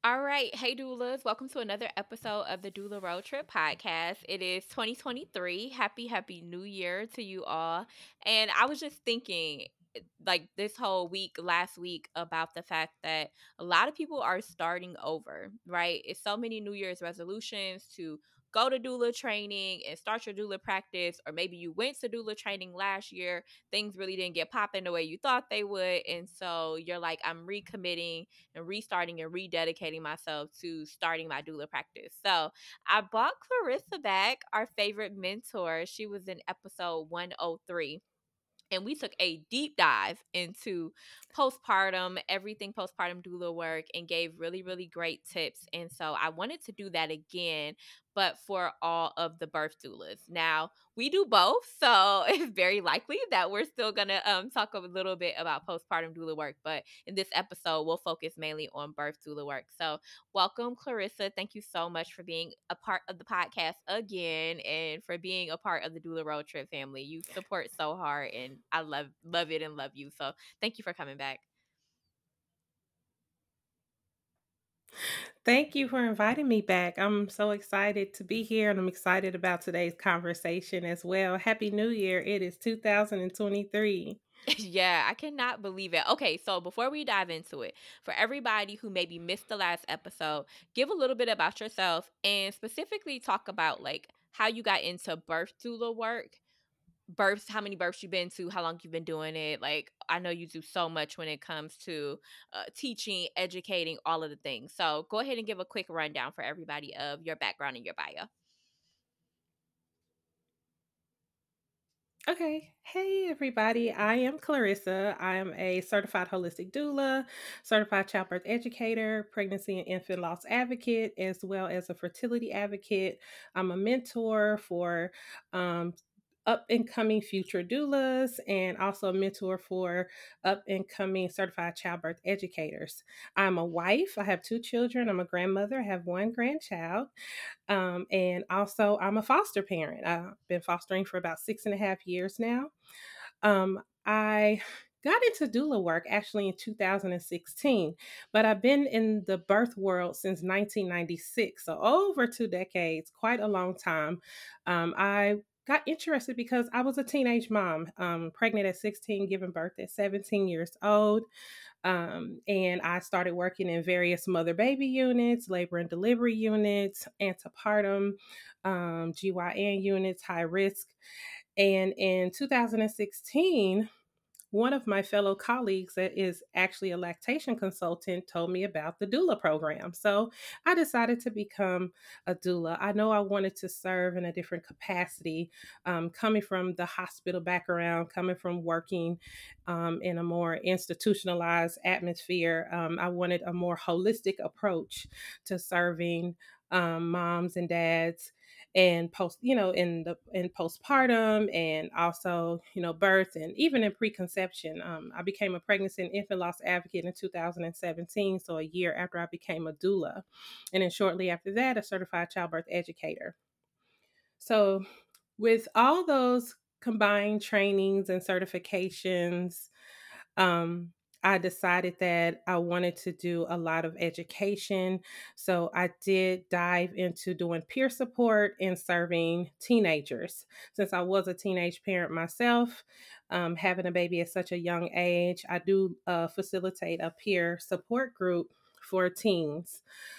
All right. Hey, doulas. Welcome to another episode of the Doula Road Trip podcast. It is 2023. Happy New Year to you all. And I was just thinking, like this whole week, last week, about the fact that a lot of people are starting over, right? It's so many New Year's resolutions to go to doula training and start your doula practice, or maybe you went to doula training last year, things really didn't get popping the way you thought they would. And so you're like, I'm recommitting and restarting and rededicating myself to starting my doula practice. So I brought Clarissa back, our favorite mentor. She was in episode 103, and we took a deep dive into postpartum, everything postpartum doula work, and gave really great tips. And so I wanted to do that again, but for all of the birth doulas. Now we do both, so it's very likely that we're still gonna talk a little bit about postpartum doula work, but in this episode we'll focus mainly on birth doula work. So welcome, Clarissa. Thank you so much for being a part of the podcast again and for being a part of the Doula Road Trip family. You support so hard, and I love it and love you. So thank you for coming back. Thank you for inviting me back. I'm so excited to be here and I'm excited about today's conversation as well. Happy New Year. It is 2023. Yeah, I cannot believe it. Okay, so before we dive into it, for everybody who maybe missed the last episode, give a little bit about yourself and specifically talk about like how you got into birth doula work, births, how many births you've been to, how long you've been doing it. Like, I know you do so much when it comes to teaching, educating, all of the things. So go ahead and give a quick rundown for everybody of your background and your bio. Okay. Hey, everybody. I am Clarissa. I am a certified holistic doula, certified childbirth educator, pregnancy and infant loss advocate, as well as a fertility advocate. I'm a mentor for um, up and coming future doulas and also a mentor for up and coming certified childbirth educators. I'm a wife. I have two children. I'm a grandmother. I have one grandchild. And also, I'm a foster parent. I've been fostering for about 6.5 years now. I got into doula work actually in 2016, but I've been in the birth world since 1996. So, over 2 decades, quite a long time. I got interested because I was a teenage mom, pregnant at 16, giving birth at 17 years old. And I started working in various mother baby units, labor and delivery units, antepartum, GYN units, high risk. And in 2016, one of my fellow colleagues that is actually a lactation consultant told me about the doula program. So I decided to become a doula. I know I wanted to serve in a different capacity, coming from the hospital background, coming from working in a more institutionalized atmosphere. I wanted a more holistic approach to serving moms and dads and in postpartum and also birth and even in preconception. I became a pregnancy and infant loss advocate in 2017, so a year after I became a doula, and then shortly after that a certified childbirth educator. So with all those combined trainings and certifications, um, I decided that I wanted to do a lot of education. So I did dive into doing peer support and serving teenagers. Since I was a teenage parent myself, having a baby at such a young age, I do facilitate a peer support group for teens.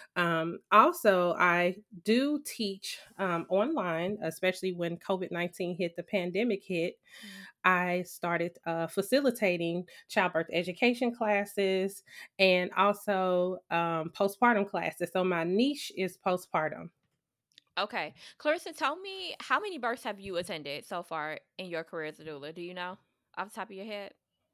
Also, I do teach online, especially when COVID-19 hit, the pandemic hit. Mm. I started facilitating childbirth education classes and also postpartum classes. So my niche is postpartum. Okay. Clarissa, tell me, how many births have you attended so far in your career as a doula? Do you know off the top of your head?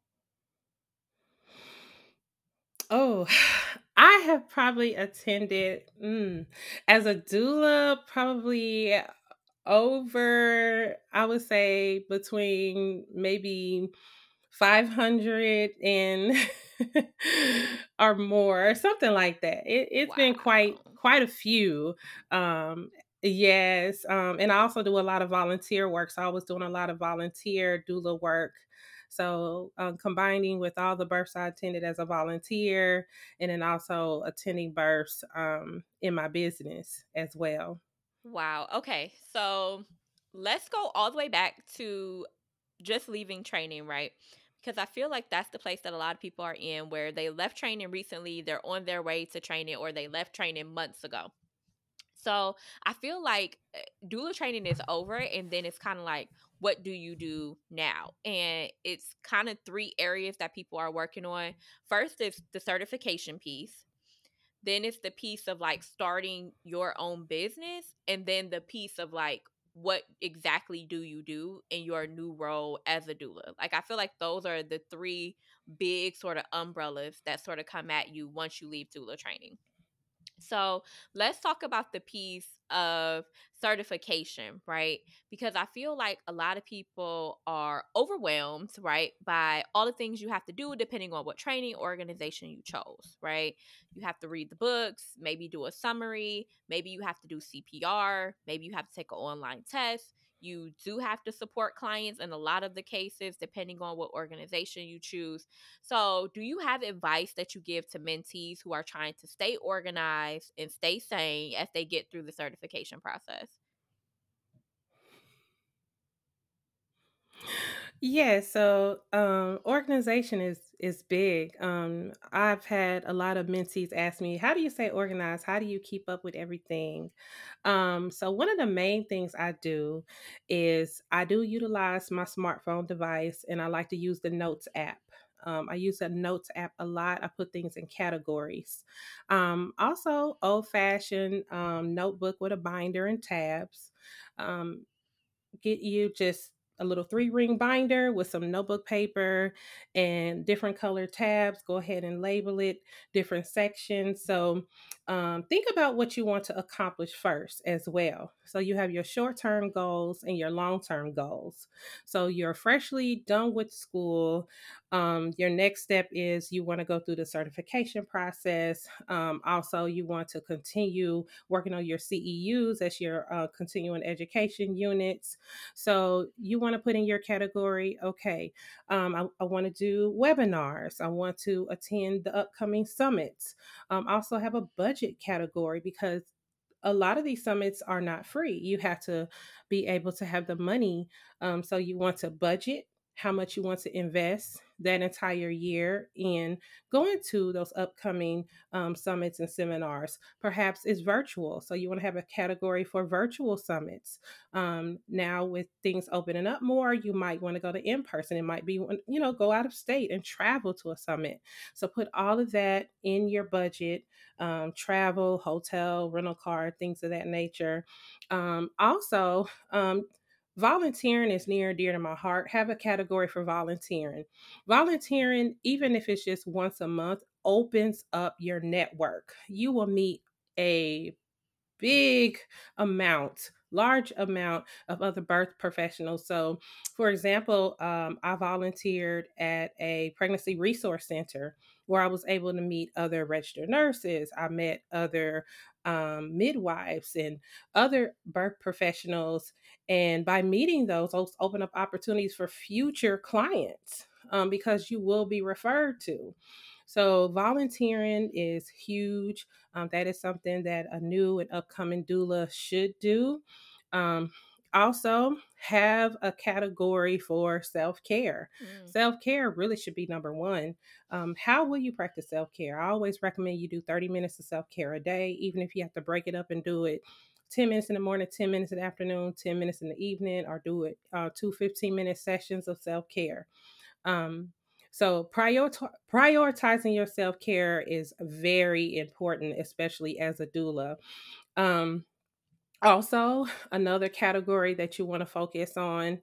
Oh, I have probably attended as a doula probably over, I would say, between maybe 500 and or more, something like that. It's been Wow. quite a few. Um, yes, and I also do a lot of volunteer work. So I was doing a lot of volunteer doula work. So combining with all the births I attended as a volunteer, and then also attending births in my business as well. Wow. Okay. So let's go all the way back to just leaving training, right? Because I feel like that's the place that a lot of people are in where they left training recently, they're on their way to training, or they left training months ago. So I feel like doula training is over, and then it's kind of like, what do you do now? And it's kind of three areas that people are working on. First is the certification piece. Then it's the piece of like starting your own business, and then the piece of like, what exactly do you do in your new role as a doula? Like, I feel like those are the three big sort of umbrellas that sort of come at you once you leave doula training. So let's talk about the piece of certification, right? Because I feel like a lot of people are overwhelmed, right, by all the things you have to do depending on what training organization you chose, right? You have to read the books, maybe do a summary, maybe you have to do CPR, maybe you have to take an online test. You do have to support clients in a lot of the cases, depending on what organization you choose. So, do you have advice that you give to mentees who are trying to stay organized and stay sane as they get through the certification process? Yeah, so organization is big. I've had a lot of mentees ask me, "How do you stay organized? How do you keep up with everything?" So one of the main things I do is I do utilize my smartphone device, and I like to use the Notes app. I use the Notes app a lot. I put things in categories. Also, old fashioned notebook with a binder and tabs. Um, get you just a little 3-ring binder with some notebook paper and different color tabs. Go ahead and label it different sections. So think about what you want to accomplish first as well. So you have your short term goals and your long term goals. So you're freshly done with school. Your next step is you want to go through the certification process. Also, you want to continue working on your CEUs as your continuing education units. So you want to put in your category, okay, I want to do webinars. I want to attend the upcoming summits. Also have a budget category because a lot of these summits are not free. You have to be able to have the money. So you want to budget how much you want to invest that entire year in going to those upcoming summits and seminars. Perhaps it's virtual. So you want to have a category for virtual summits. Now, with things opening up more, you might want to go to in person. It might be, go out of state and travel to a summit. So put all of that in your budget, travel, hotel, rental car, things of that nature. Also, volunteering is near and dear to my heart. Have a category for volunteering. Volunteering, even if it's just once a month, opens up your network. You will meet a big large amount of other birth professionals. So, for example, I volunteered at a pregnancy resource center where I was able to meet other registered nurses. I met other midwives and other birth professionals. And by meeting those open up opportunities for future clients because you will be referred to. So, volunteering is huge. That is something that a new and upcoming doula should do. Um, Also, have a category for self care. Mm. Self care really should be number one. How will you practice self care? I always recommend you do 30 minutes of self care a day, even if you have to break it up and do it 10 minutes in the morning, 10 minutes in the afternoon, 10 minutes in the evening, or do it two 15-minute sessions of self care. Um, so prioritizing your self care is very important, especially as a doula. Um, Also, another category that you want to focus on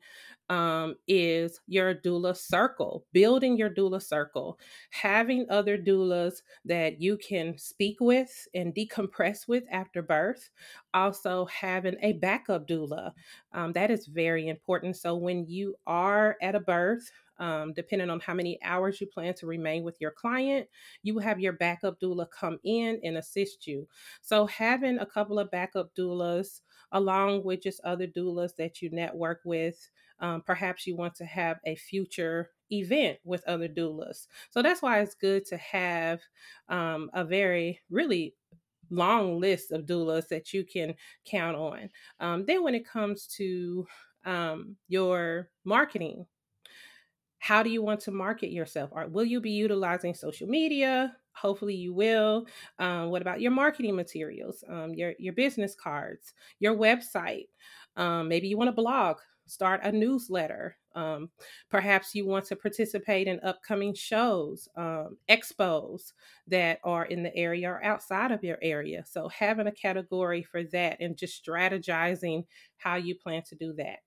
is your doula circle, building your doula circle, having other doulas that you can speak with and decompress with after birth. Also, having a backup doula. That is very important. So, when you are at a birth, depending on how many hours you plan to remain with your client, you will have your backup doula come in and assist you. So, having a couple of backup doulas along with just other doulas that you network with. Perhaps you want to have a future event with other doulas. So that's why it's good to have a very, really long list of doulas that you can count on. Then, when it comes to your marketing, how do you want to market yourself? Or will you be utilizing social media? Hopefully, you will. What about your marketing materials, your business cards, your website? Maybe you want to blog, start a newsletter. Perhaps you want to participate in upcoming shows, expos that are in the area or outside of your area. So, having a category for that and just strategizing how you plan to do that.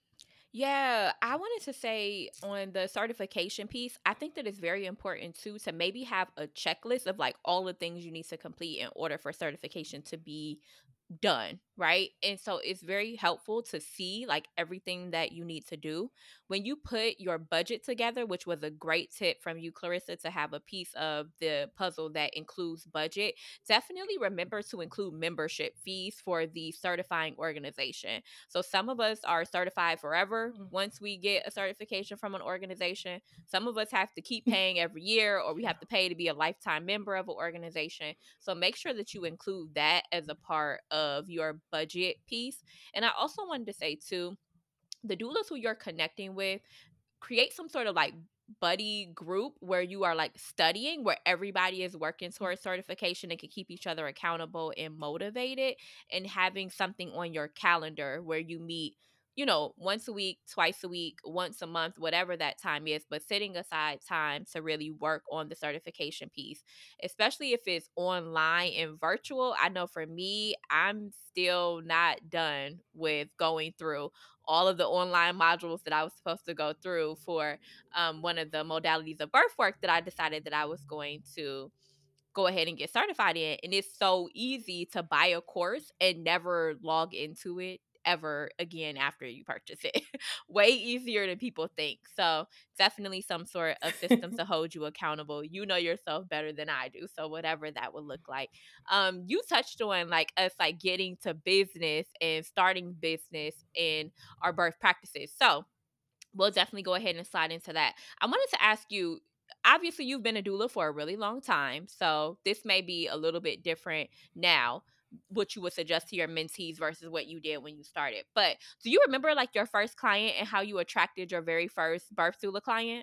Yeah, I wanted to say on the certification piece, I think that it's very important too to maybe have a checklist of like all the things you need to complete in order for certification to be done, right? And so it's very helpful to see like everything that you need to do. When you put your budget together, which was a great tip from you, Clarissa, to have a piece of the puzzle that includes budget, definitely remember to include membership fees for the certifying organization. So some of us are certified forever once we get a certification from an organization. Some of us have to keep paying every year, or we have to pay to be a lifetime member of an organization. So make sure that you include that as a part of your budget piece. And I also wanted to say too, the doulas who you're connecting with, create some sort of like buddy group where you are like studying, where everybody is working towards certification and can keep each other accountable and motivated, and having something on your calendar where you meet, once a week, twice a week, once a month, whatever that time is, but setting aside time to really work on the certification piece, especially if it's online and virtual. I know for me, I'm still not done with going through all of the online modules that I was supposed to go through for one of the modalities of birth work that I decided that I was going to go ahead and get certified in. And it's so easy to buy a course and never log into it ever again after you purchase it. Way easier than people think. So definitely some sort of system to hold you accountable. You know yourself better than I do. So whatever that would look like. You touched on like us like getting to business and starting business in our birth practices. So we'll definitely go ahead and slide into that. I wanted to ask you, obviously you've been a doula for a really long time, so this may be a little bit different now, what you would suggest to your mentees versus what you did when you started. But do you remember like your first client and how you attracted your very first birth doula client?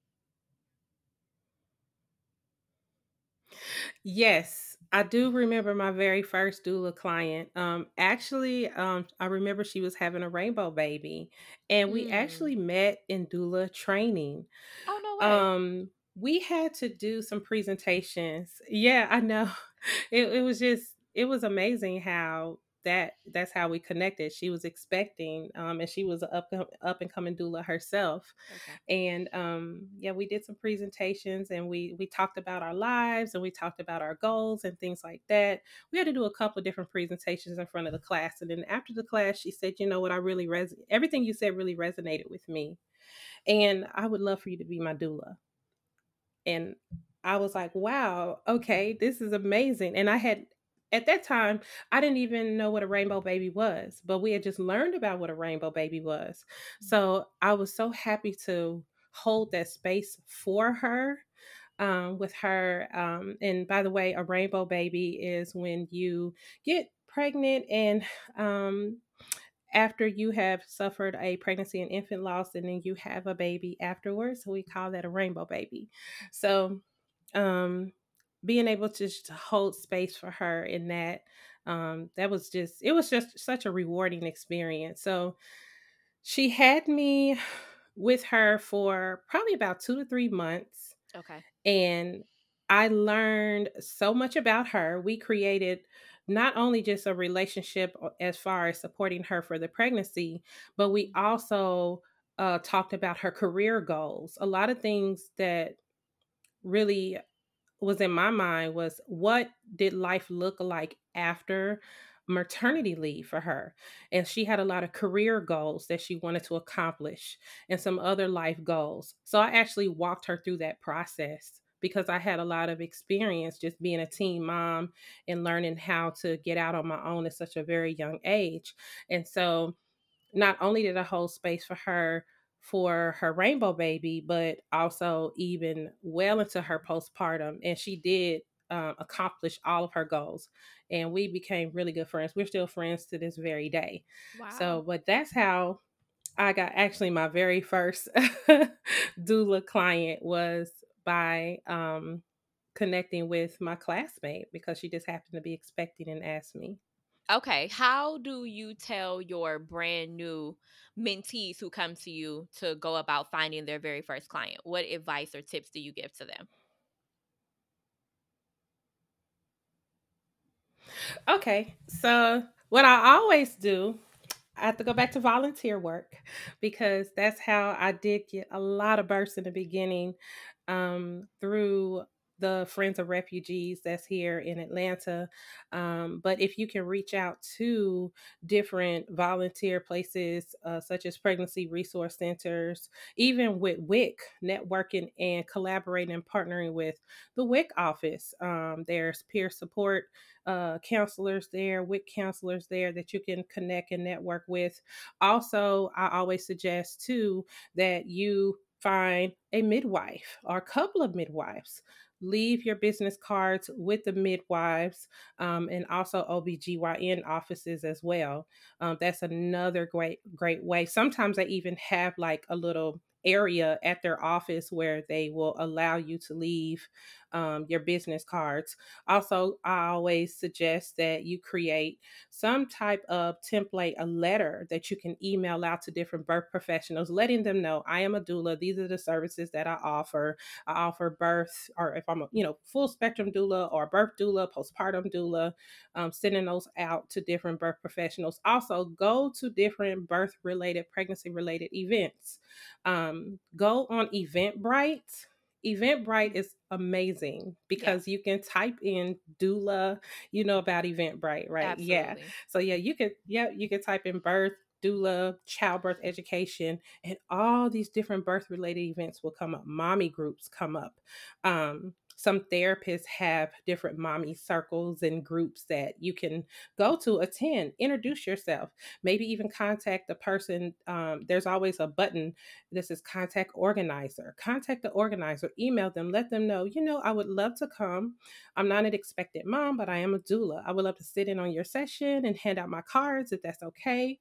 Yes, I do remember my very first doula client. Actually, I remember she was having a rainbow baby, and we Mm. actually met in doula training. Oh, no way. We had to do some presentations. Yeah, I know. It was just, it was amazing how that's how we connected. She was expecting, and she was a up and coming doula herself. Okay. And yeah, we did some presentations, and we talked about our lives, and we talked about our goals and things like that. We had to do a couple of different presentations in front of the class, and then after the class she said, you know what, I really everything you said really resonated with me, and I would love for you to be my doula. And I was like, wow, okay, this is amazing. And I had, at that time, I didn't even know what a rainbow baby was, but we had just learned about what a rainbow baby was. So I was so happy to hold that space for her, with her. And by the way, a rainbow baby is when you get pregnant and after you have suffered a pregnancy and infant loss, and then you have a baby afterwards. So we call that a rainbow baby. So um being able to just hold space for her in that, that was just, it was just such a rewarding experience. So she had me with her for probably about 2 to 3 months, Okay. and I learned so much about her. We created not only just a relationship as far as supporting her for the pregnancy, but we also talked about her career goals. A lot of things that really was in my mind was, what did life look like after maternity leave for her? And she had a lot of career goals that she wanted to accomplish and some other life goals. So I actually walked her through that process because I had a lot of experience just being a teen mom and learning how to get out on my own at such a very young age. And so not only did I hold space for her for her rainbow baby, but also even well into her postpartum. And she did accomplish all of her goals. And we became really good friends. We're still friends to this very day. Wow. So, but that's how I got actually my very first doula client was by connecting with my classmate because she just happened to be expecting and asked me. Okay, how do you tell your brand new mentees who come to you to go about finding their very first client? What advice or tips do you give to them? Okay, so what I always do, I have to go back to volunteer work because that's how I did get a lot of bursts in the beginning through the Friends of Refugees that's here in Atlanta. But if you can reach out to different volunteer places, such as pregnancy resource centers, even with WIC, networking and collaborating and partnering with the WIC office, there's peer support counselors there, WIC counselors there that you can connect and network with. Also, I always suggest too that you find a midwife or a couple of midwives. Leave your business cards with the midwives and also OBGYN offices as well. That's another great way. Sometimes they even have like a little area at their office where they will allow you to leave your business cards. Also, I always suggest that you create some type of template, a letter that you can email out to different birth professionals, letting them know I am a doula. These are the services that I offer. I offer birth, or if I'm a full spectrum doula or birth doula, postpartum doula, sending those out to different birth professionals. Also, go to different birth related, pregnancy related events. Go on Eventbrite. Eventbrite is amazing Yeah, because you can type in doula, you know about Eventbrite, right? Yeah. absolutely. So you could type in birth, doula, childbirth education, and all these different birth related events will come up. Mommy groups come up. Some therapists have different mommy circles and groups that you can go to attend, introduce yourself, maybe even contact the person. There's always a button. This is contact organizer. Contact the organizer, email them, let them know, I would love to come. I'm not an expected mom, but I am a doula. I would love to sit in on your session and hand out my cards if that's okay.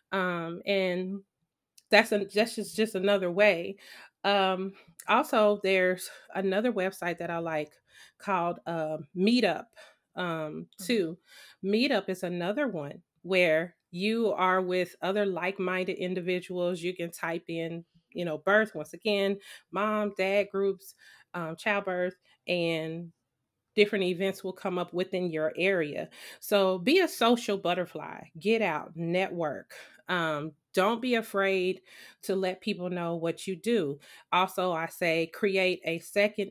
And that's just another way. Um, Also, there's another website that I like called Meetup. Mhm. Too, Meetup is another one where you are with other like-minded individuals. You can type in, birth once again, mom, dad groups, childbirth, and different events will come up within your area. So be a social butterfly, get out, network. Don't be afraid to let people know what you do. Also, I say create a second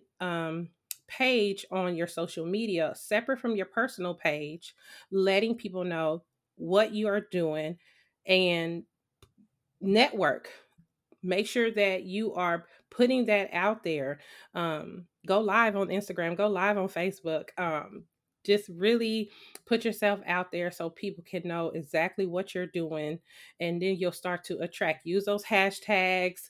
page on your social media separate from your personal page, letting people know what you are doing and network. Make sure that you are putting that out there. Go live on Instagram, go live on Facebook. Just really put yourself out there so people can know exactly what you're doing, and then you'll start to attract. Use those hashtags,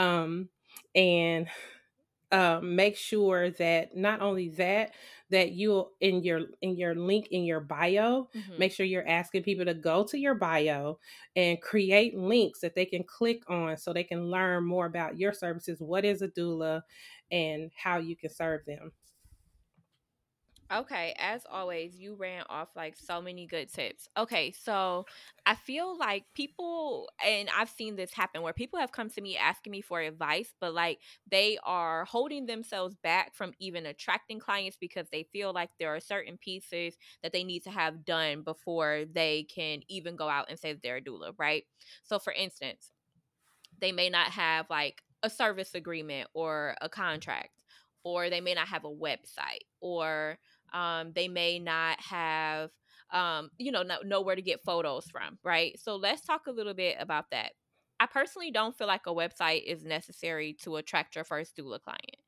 and make sure that not only that you in your link in your bio, Mhm. make sure you're asking people to go to your bio and create links that they can click on so they can learn more about your services, what is a doula, and how you can serve them. Okay, as always, you ran off like so many good tips. Okay, so I feel like people, and I've seen this happen where people have come to me asking me for advice, but like they are holding themselves back from even attracting clients because they feel like there are certain pieces that they need to have done before they can even go out and say that they're a doula, right? So, for instance, they may not have like a service agreement or a contract, or they may not have a website, or they may not have know where to get photos from, right? So let's talk a little bit about that. I personally don't feel like a website is necessary to attract your first doula client.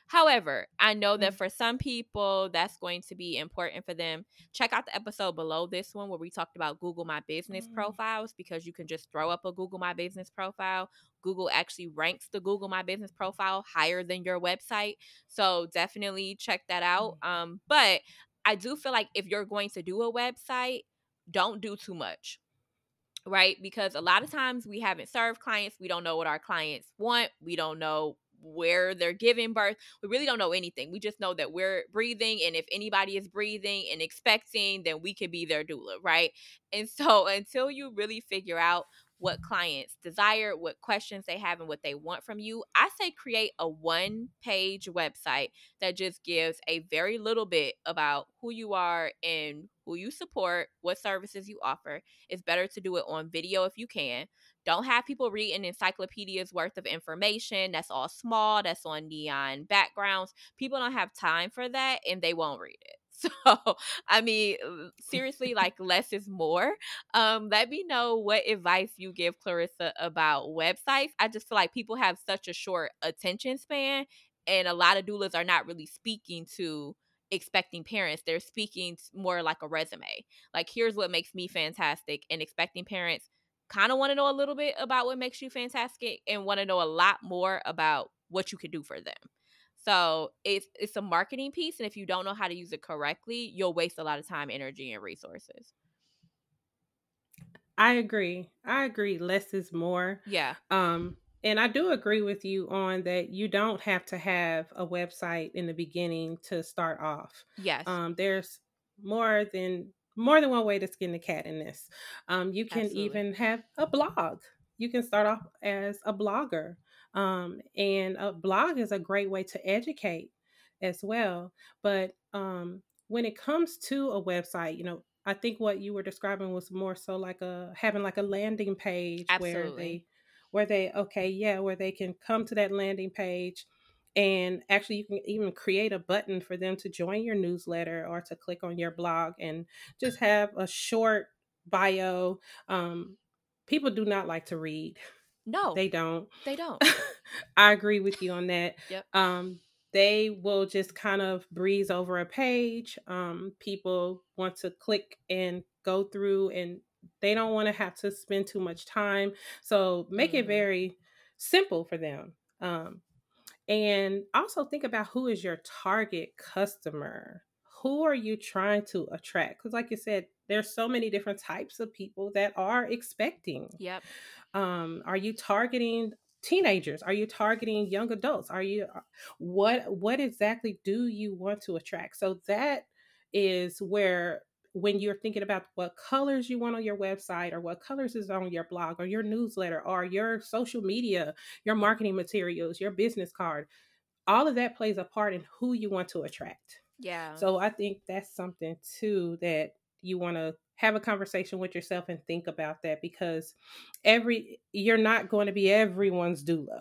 However, I know that Mm. for some people, that's going to be important for them. Check out the episode below this one where we talked about Google My Business Mm. profiles, because you can just throw up a Google My Business profile. Google actually ranks the Google My Business profile higher than your website. So definitely check that out. But I do feel like if you're going to do a website, don't do too much, right? Because a lot of times we haven't served clients. We don't know what our clients want. We don't know where they're giving birth. We really don't know anything. We just know that we're breathing. And if anybody is breathing and expecting, then we could be their doula, right? And so until you really figure out what clients desire, what questions they have, and what they want from you, I say create a 1-page website that just gives a very little bit about who you are and who you support, what services you offer. It's better to do it on video if you can. Don't have people read an encyclopedia's worth of information that's all small, that's on neon backgrounds. People don't have time for that and they won't read it. So, I mean, seriously, like less is more. Let me know what advice you give Clarissa about websites. I just feel like people have such a short attention span, and a lot of doulas are not really speaking to expecting parents. They're speaking more like a resume. Like, here's what makes me fantastic, and expecting parents kind of want to know a little bit about what makes you fantastic and want to know a lot more about what you could do for them. So it's a marketing piece, and if you don't know how to use it correctly, you'll waste a lot of time, energy, and resources. I agree. I agree. Less is more. Yeah. And I do agree with you on that. You don't have to have a website in the beginning to start off. Yes. There's more than one way to skin the cat in this. You can Absolutely. even have a blog. You can start off as a blogger, and a blog is a great way to educate as well. But when it comes to a website, I think what you were describing was more so like a having like a landing page where Absolutely. where they can come to that landing page, and actually you can even create a button for them to join your newsletter or to click on your blog and just have a short bio. People do not like to read. No, They don't. they don't. I agree with you on that. Yep. They will just kind of breeze over a page. People want to click and go through, and they don't want to have to spend too much time. So make it Mm-hmm. very simple for them. And also think about who is your target customer. Who are you trying to attract? Because, like you said, there's so many different types of people that are expecting. Yep. Are you targeting teenagers? Are you targeting young adults? Are you what exactly do you want to attract? So that is where, when you're thinking about what colors you want on your website or what colors is on your blog or your newsletter or your social media, your marketing materials, your business card, all of that plays a part in who you want to attract. Yeah. So I think that's something too that you want to have a conversation with yourself and think about that, because you're not going to be everyone's doula.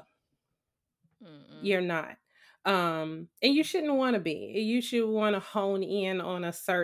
Mm-mm. You're not. And you shouldn't want to be. You should want to hone in on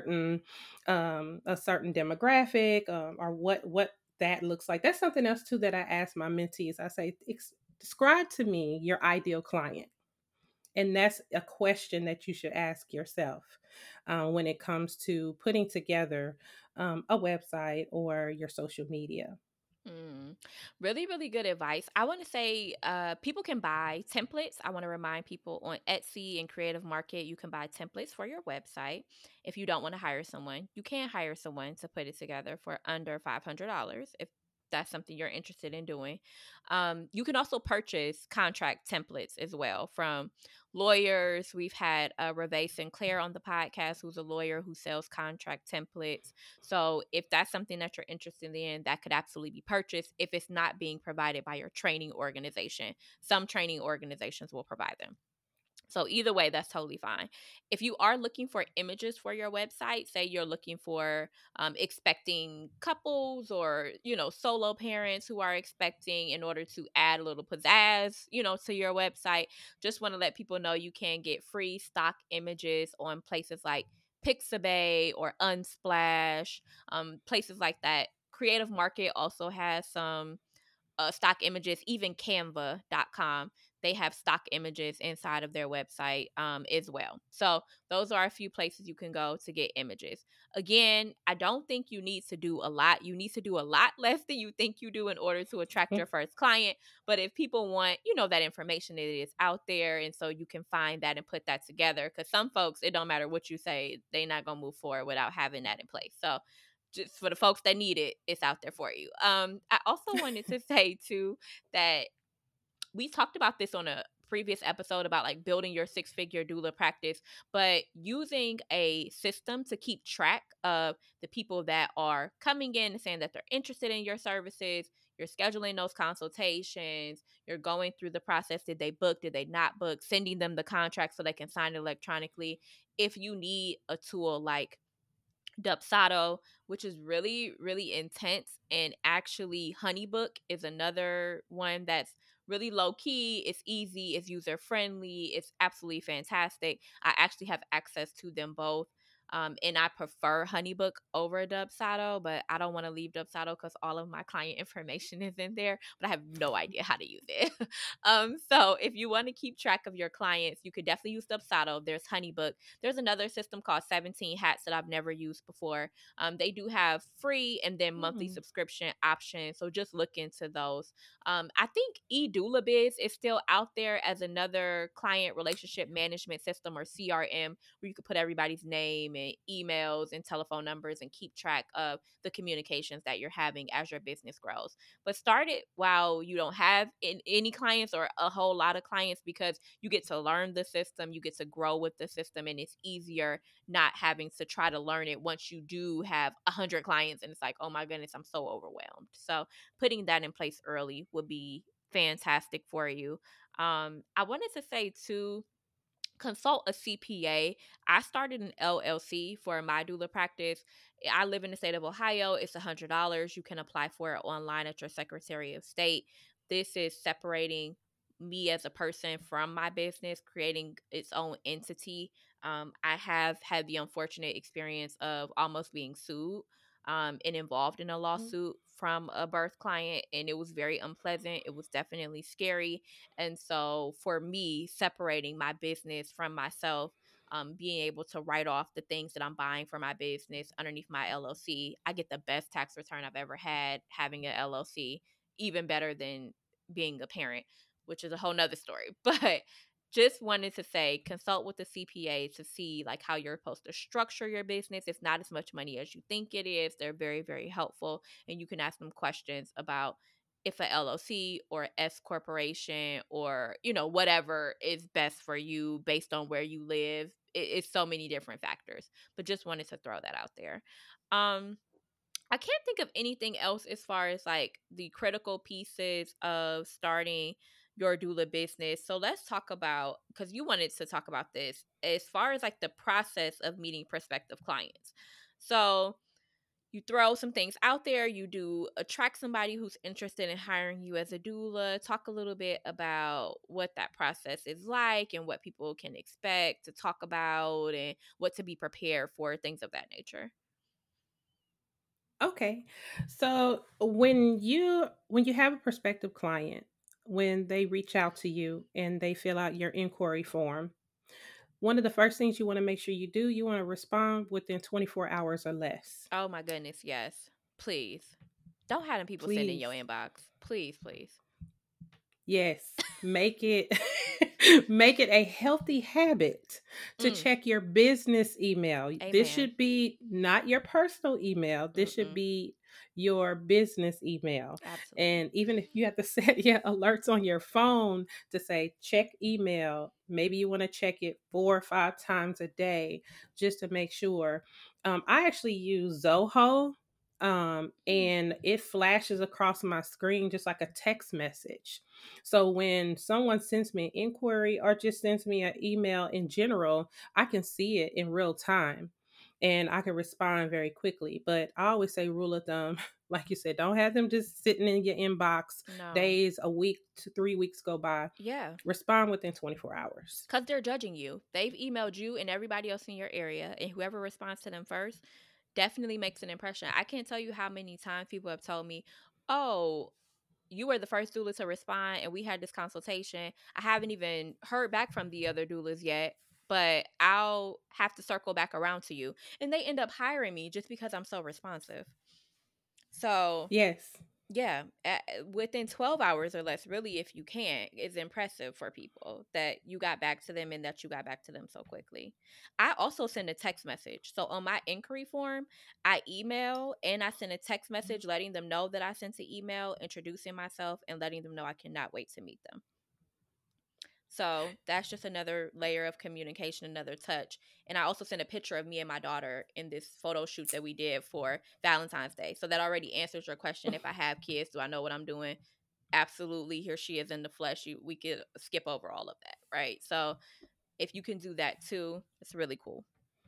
a certain demographic, or what that looks like. That's something else too that I ask my mentees. I say, describe to me your ideal client. And that's a question that you should ask yourself when it comes to putting together a website or your social media. Mm. Really, really good advice. I want to say people can buy templates. I want to remind people on Etsy and Creative Market, you can buy templates for your website. If you don't want to hire someone, you can hire someone to put it together for under $500 if that's something you're interested in doing. You can also purchase contract templates as well from lawyers. We've had Reve Sinclair on the podcast, who's a lawyer who sells contract templates. So if that's something that you're interested in, that could absolutely be purchased if it's not being provided by your training organization. Some training organizations will provide them. So either way, that's totally fine. If you are looking for images for your website, say you're looking for expecting couples or, solo parents who are expecting, in order to add a little pizzazz, to your website, just want to let people know you can get free stock images on places like Pixabay or Unsplash, places like that. Creative Market also has some stock images, even Canva.com. they have stock images inside of their website as well. So those are a few places you can go to get images. Again, I don't think you need to do a lot. You need to do a lot less than you think you do in order to attract your first client. But if people want, that information, it is out there. And so you can find that and put that together. Because some folks, it don't matter what you say, they're not going to move forward without having that in place. So just for the folks that need it, it's out there for you. I also wanted to say too that we talked about this on a previous episode about like building your six-figure doula practice, but using a system to keep track of the people that are coming in and saying that they're interested in your services. You're scheduling those consultations, you're going through the process. Did they book, did they not book, sending them the contract so they can sign it electronically. If you need a tool like Dubsado, which is really, really intense. And actually, Honeybook is another one that's really low key. It's easy, it's user friendly, it's absolutely fantastic. I actually have access to them both. And I prefer Honeybook over Dubsado, but I don't want to leave Dubsado because all of my client information is in there, but I have no idea how to use it. So if you want to keep track of your clients, you could definitely use Dubsado. There's Honeybook. There's another system called 17 Hats that I've never used before. They do have free and then monthly Mm. subscription options. So just look into those. I think eDoulaBiz is still out there as another client relationship management system, or CRM, where you could put everybody's name and emails and telephone numbers and keep track of the communications that you're having as your business grows. But start it while you don't have any clients or a whole lot of clients, because you get to learn the system, you get to grow with the system, and it's easier not having to try to learn it once you do have 100 clients and it's like, oh my goodness, I'm so overwhelmed. So putting that in place early would be fantastic for you. I wanted to say too, consult a CPA. I started an LLC for my doula practice. I live in the state of Ohio. It's $100. You can apply for it online at your Secretary of State. This is separating me as a person from my business, creating its own entity. I have had the unfortunate experience of almost being sued and involved in a lawsuit from a birth client, and it was very unpleasant. It was definitely scary. And so for me, separating my business from myself, being able to write off the things that I'm buying for my business underneath my LLC, I get the best tax return I've ever had having an LLC, even better than being a parent, which is a whole nother story. But just wanted to say, consult with the CPA to see like how you're supposed to structure your business. It's not as much money as you think it is. They're very, very helpful, and you can ask them questions about if a LLC or S corporation, or whatever is best for you based on where you live. It's so many different factors, but just wanted to throw that out there. um I can't think of anything else as far as like the critical pieces of starting your doula business. So let's talk about, because you wanted to talk about this, as far as like the process of meeting prospective clients. So you throw some things out there, you do attract somebody who's interested in hiring you as a doula. Talk a little bit about what that process is like and what people can expect to talk about and what to be prepared for, things of that nature. Okay. So when you have a prospective client, when they reach out to you and they fill out your inquiry form, one of the first things you want to make sure you do, you want to respond within 24 hours or less. Oh my goodness, yes. Please. Don't have them people sitting in Please. your inbox. Please, please. Yes, make it make it a healthy habit to Mm, check your business email. This amen. should be not your personal email. This should Mm-mm. be your business email. Absolutely. And even if you have to set your alerts on your phone to say check email, maybe you want to check it 4 or 5 times a day just to make sure. I actually use Zoho, Mm, and it flashes across my screen just like a text message. So when someone sends me an inquiry or just sends me an email in general, I can see it in real time and I can respond very quickly. But I always say, rule of thumb, like you said, don't have them just sitting in your inbox no. days, a week to 3 weeks go by. Yeah. Respond within 24 hours. Because they're judging you. They've emailed you and everybody else in your area, and whoever responds to them first definitely makes an impression. I can't tell you how many times people have told me, oh, you were the first doula to respond, and we had this consultation. I haven't even heard back from the other doulas yet, but I'll have to circle back around to you. And they end up hiring me just because I'm so responsive. So Yes. yeah, within 12 hours or less, really, if you can, is impressive for people that you got back to them and that you got back to them so quickly. I also send a text message. So on my inquiry form, I email and I send a text message letting them know that I sent an email, introducing myself, and letting them know I cannot wait to meet them. So that's just another layer of communication, another touch. And I also sent a picture of me and my daughter in this photo shoot that we did for Valentine's Day. So that already answers your question. If I have kids, do I know what I'm doing? Absolutely. Here she is in the flesh. We could skip over all of that, right? So if you can do that too, it's really cool.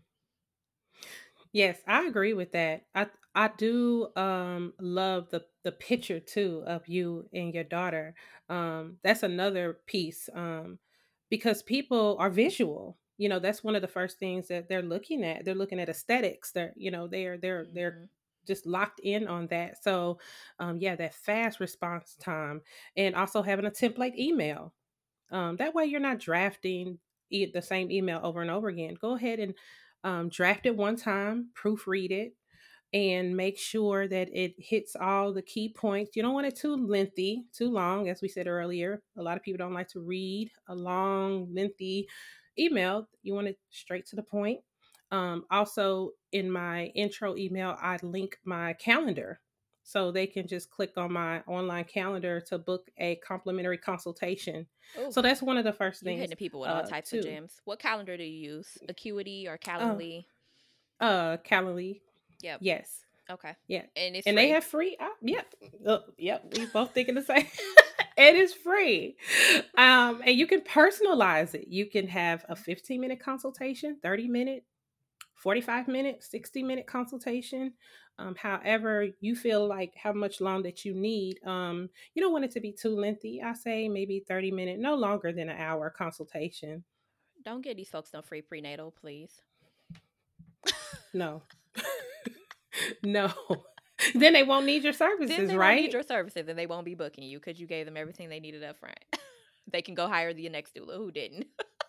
Yes, I agree with that. I do love the picture too of you and your daughter. That's another piece because people are visual. You know, that's one of the first things that they're looking at. They're looking at aesthetics. They're Hmm. just locked in on that. So yeah, that fast response time and also having a template email. That way, you're not drafting the same email over and over again. Go ahead and draft it one time, proofread it, and make sure that it hits all the key points. You don't want it too lengthy, too long, as we said earlier. A lot of people don't like to read a long, lengthy email. You want it straight to the point. Also, in my intro email, I link my calendar so they can just click on my online calendar to book a complimentary consultation. Oh, So that's one of the first you hitting things, the people with all types of too. gems. What calendar do you use? Acuity or Uh, Calendly? Calendly, Yep. yes. Okay. Yeah. And it's And they free. have free. Yep. Yep. We both thinking the same. It is free. And you can personalize it. You can have a 15-minute consultation, 30-minute, 45-minute, 60-minute consultation. However you feel like how much long that you need. You don't want it to be too lengthy. I say maybe 30-minute, no longer than an hour consultation. Don't get these folks no free prenatal, please. No. No. Then they won't need your Then services, they won't need right? your services and they won't be booking you because you gave them everything they needed up front. They can go hire the next doula who didn't.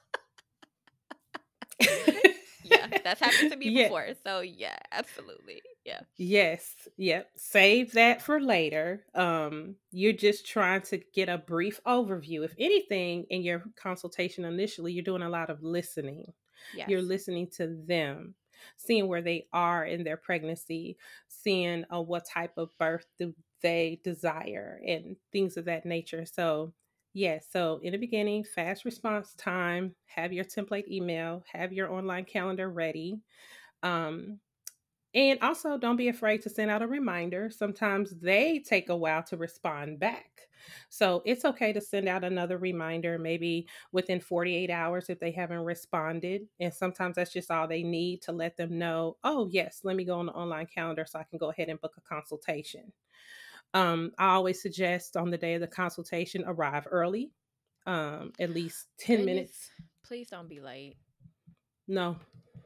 Yeah, that's happened to me Yeah. before. So yeah, absolutely. Yeah. Yes. Yep. Save that for later. You're just trying to get a brief overview. If anything, in your consultation initially, you're doing a lot of listening. You're Yes. listening to them, seeing where they are in their pregnancy, seeing what type of birth do they desire, and things of that nature. So, yes. So, in the beginning, fast response time, have your template email, have your online calendar ready. Um, and also, don't be afraid to send out a reminder. Sometimes they take a while to respond back. So it's okay to send out another reminder, maybe within 48 hours if they haven't responded. And sometimes that's just all they need to let them know, oh, yes, let me go on the online calendar so I can go ahead and book a consultation. I always suggest on the day of the consultation, arrive early, at least 10 Goodness, minutes. please don't be late. No.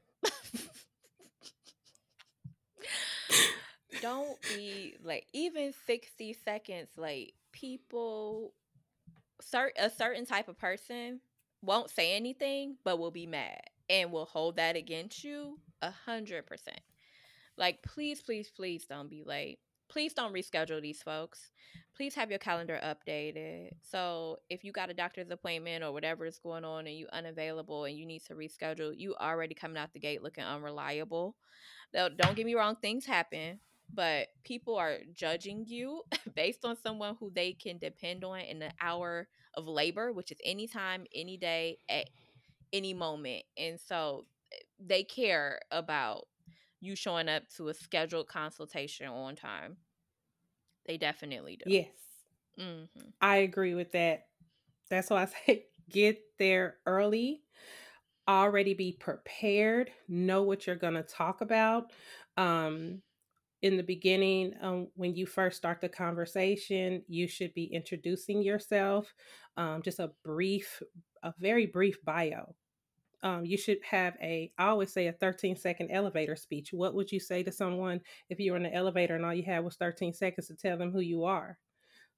Don't be like even 60 seconds late. People, a certain type of person won't say anything, but will be mad and will hold that against you 100%. Like, please, please, please don't be late. Please don't reschedule these folks. Please have your calendar updated. So if you got a doctor's appointment or whatever is going on and you unavailable and you need to reschedule, you already coming out the gate looking unreliable. Don't get me wrong, things happen, but people are judging you based on someone who they can depend on in an hour of labor, which is anytime, any day, at any moment. And so they care about you showing up to a scheduled consultation on time. They definitely Yes, do. Hmm. I agree with that. That's why I say get there early, already be prepared, know what you're going to talk about. Um, in the beginning, when you first start the conversation, you should be introducing yourself, just a very brief bio. You should have I always say a 13-second elevator speech. What would you say to someone if you were in the elevator and all you had was 13 seconds to tell them who you are?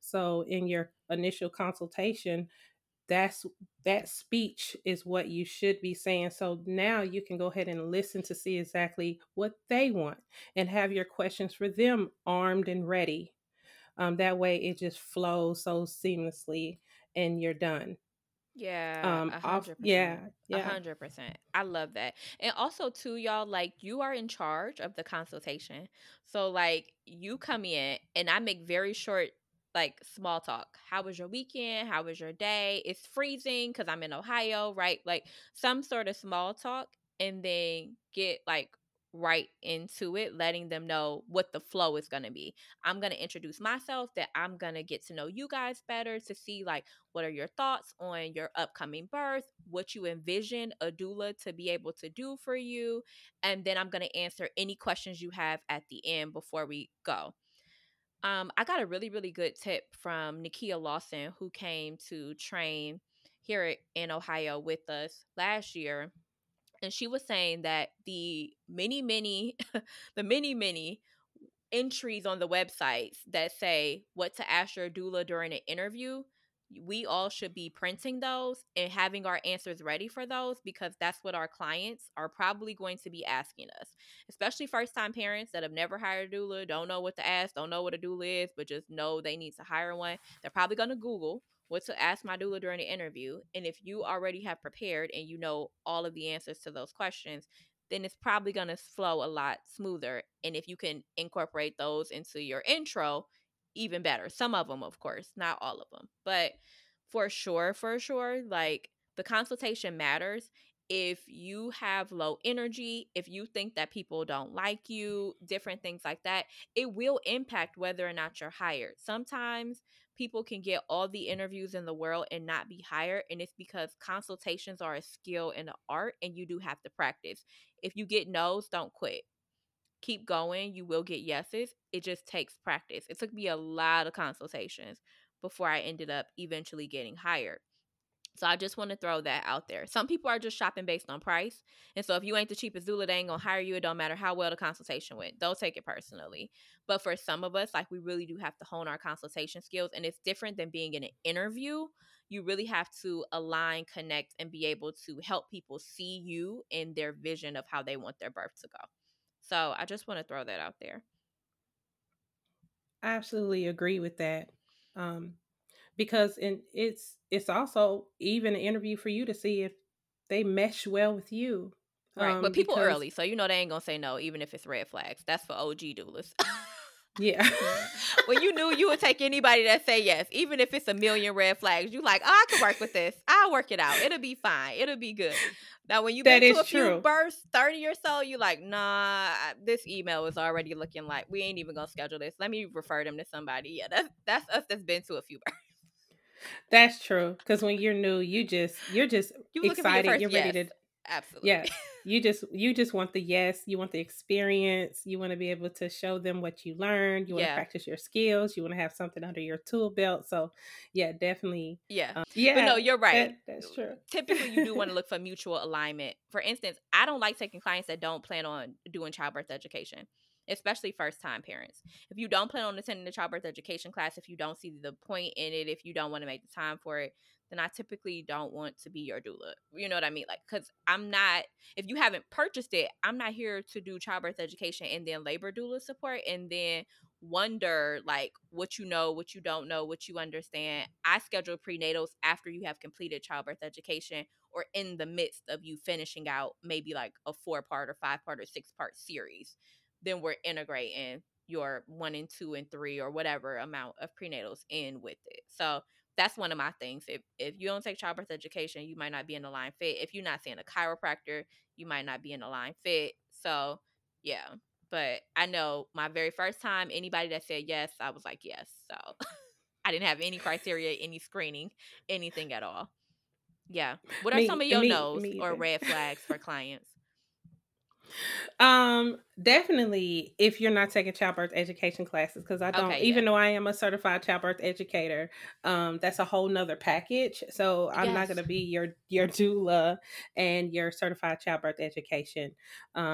So in your initial consultation, that's that speech is what you should be saying. So now you can go ahead and listen to see exactly what they want and have your questions for them armed and ready. That way it just flows so seamlessly and you're done. Yeah, a Off, hundred yeah, percent. A yeah. 100%. I love that. And also too, y'all, like you are in charge of the consultation. So like you come in and I make very short, like small talk. How was your weekend? How was your day? It's freezing because I'm in Ohio, right? Like some sort of small talk and then get like right into it, letting them know what the flow is going to be. I'm going to introduce myself, that I'm going to get to know you guys better to see like what are your thoughts on your upcoming birth, what you envision a doula to be able to do for you, and then I'm going to answer any questions you have at the end before we go. I got a really, really good tip from Nikia Lawson, who came to train here in Ohio with us last year. And she was saying that the the many entries on the websites that say what to ask your doula during an interview, we all should be printing those and having our answers ready for those, because that's what our clients are probably going to be asking us, especially first time parents that have never hired a doula, don't know what to ask, don't know what a doula is, but just know they need to hire one. They're probably going to Google what to ask my doula during the interview. And if you already have prepared and you know all of the answers to those questions, then it's probably going to flow a lot smoother. And if you can incorporate those into your intro, even better. Some of them, of course, not all of them, but for sure, like the consultation matters. If you have low energy, if you think that people don't like you, different things like that, it will impact whether or not you're hired. Sometimes people can get all the interviews in the world and not be hired, and it's because consultations are a skill and an art, and you do have to practice. If you get no's, don't quit. Keep going. You will get yeses. It just takes practice. It took me a lot of consultations before I ended up eventually getting hired. So I just want to throw that out there. Some people are just shopping based on price. And so if you ain't the cheapest doula, they ain't going to hire you. It don't matter how well the consultation went. Don't take it personally. But for some of us, like we really do have to hone our consultation skills. And it's different than being in an interview. You really have to align, connect, and be able to help people see you and their vision of how they want their birth to go. So I just want to throw that out there. I absolutely agree with that. Um, because it's also even an interview for you to see if they mesh well with you. Right. But people Because early. So you know they ain't going to say no, even if it's red flags. That's for OG doulas. yeah. When you knew you would take anybody that say yes, even if it's a million red flags, you like, oh, I can work with this. I'll work it out. It'll be fine. It'll be good. Now, when you've That been to is a few true. births, 30 or so, you like, nah, this email is already looking like we ain't even gonna schedule this. Let me refer them to somebody. Yeah, that's us that's been to a few births. That's true. Because when you're new, you're just You looking for your excited. first You're ready yes. to Absolutely. yeah. You just want the yes. You want the experience. You want to be able to show them what you learned. You want to Yeah. practice your skills. You want to have something under your tool belt. So yeah, definitely. Yeah. But no, Yeah, you're right. that's true. Typically, you do want to look for mutual alignment. For instance, I don't like taking clients that don't plan on doing childbirth education, especially first time parents. If you don't plan on attending the childbirth education class, if you don't see the point in it, if you don't want to make the time for it, then I typically don't want to be your doula. You know what I mean? Like, because I'm not, if you haven't purchased it, I'm not here to do childbirth education and then labor doula support and then wonder like what you know, what you don't know, what you understand. I schedule prenatals after you have completed childbirth education or in the midst of you finishing out maybe like a 4-part or 5-part or 6-part series. Then we're integrating your 1 and 2 and 3 or whatever amount of prenatals in with it. So that's one of my things. If you don't take childbirth education, you might not be in the line fit. If you're not seeing a chiropractor, you might not be in the line fit. So yeah. But I know my very first time, anybody that said yes, I was like, yes. So I didn't have any criteria, any screening, anything at all. Yeah. What are some Me of your me no's me or either. red flags for clients? Definitely if you're not taking childbirth education classes, because I don't, Okay, yeah. even though I am a certified childbirth educator, that's a whole nother package. So I'm not Yes. gonna be your doula and your certified childbirth education.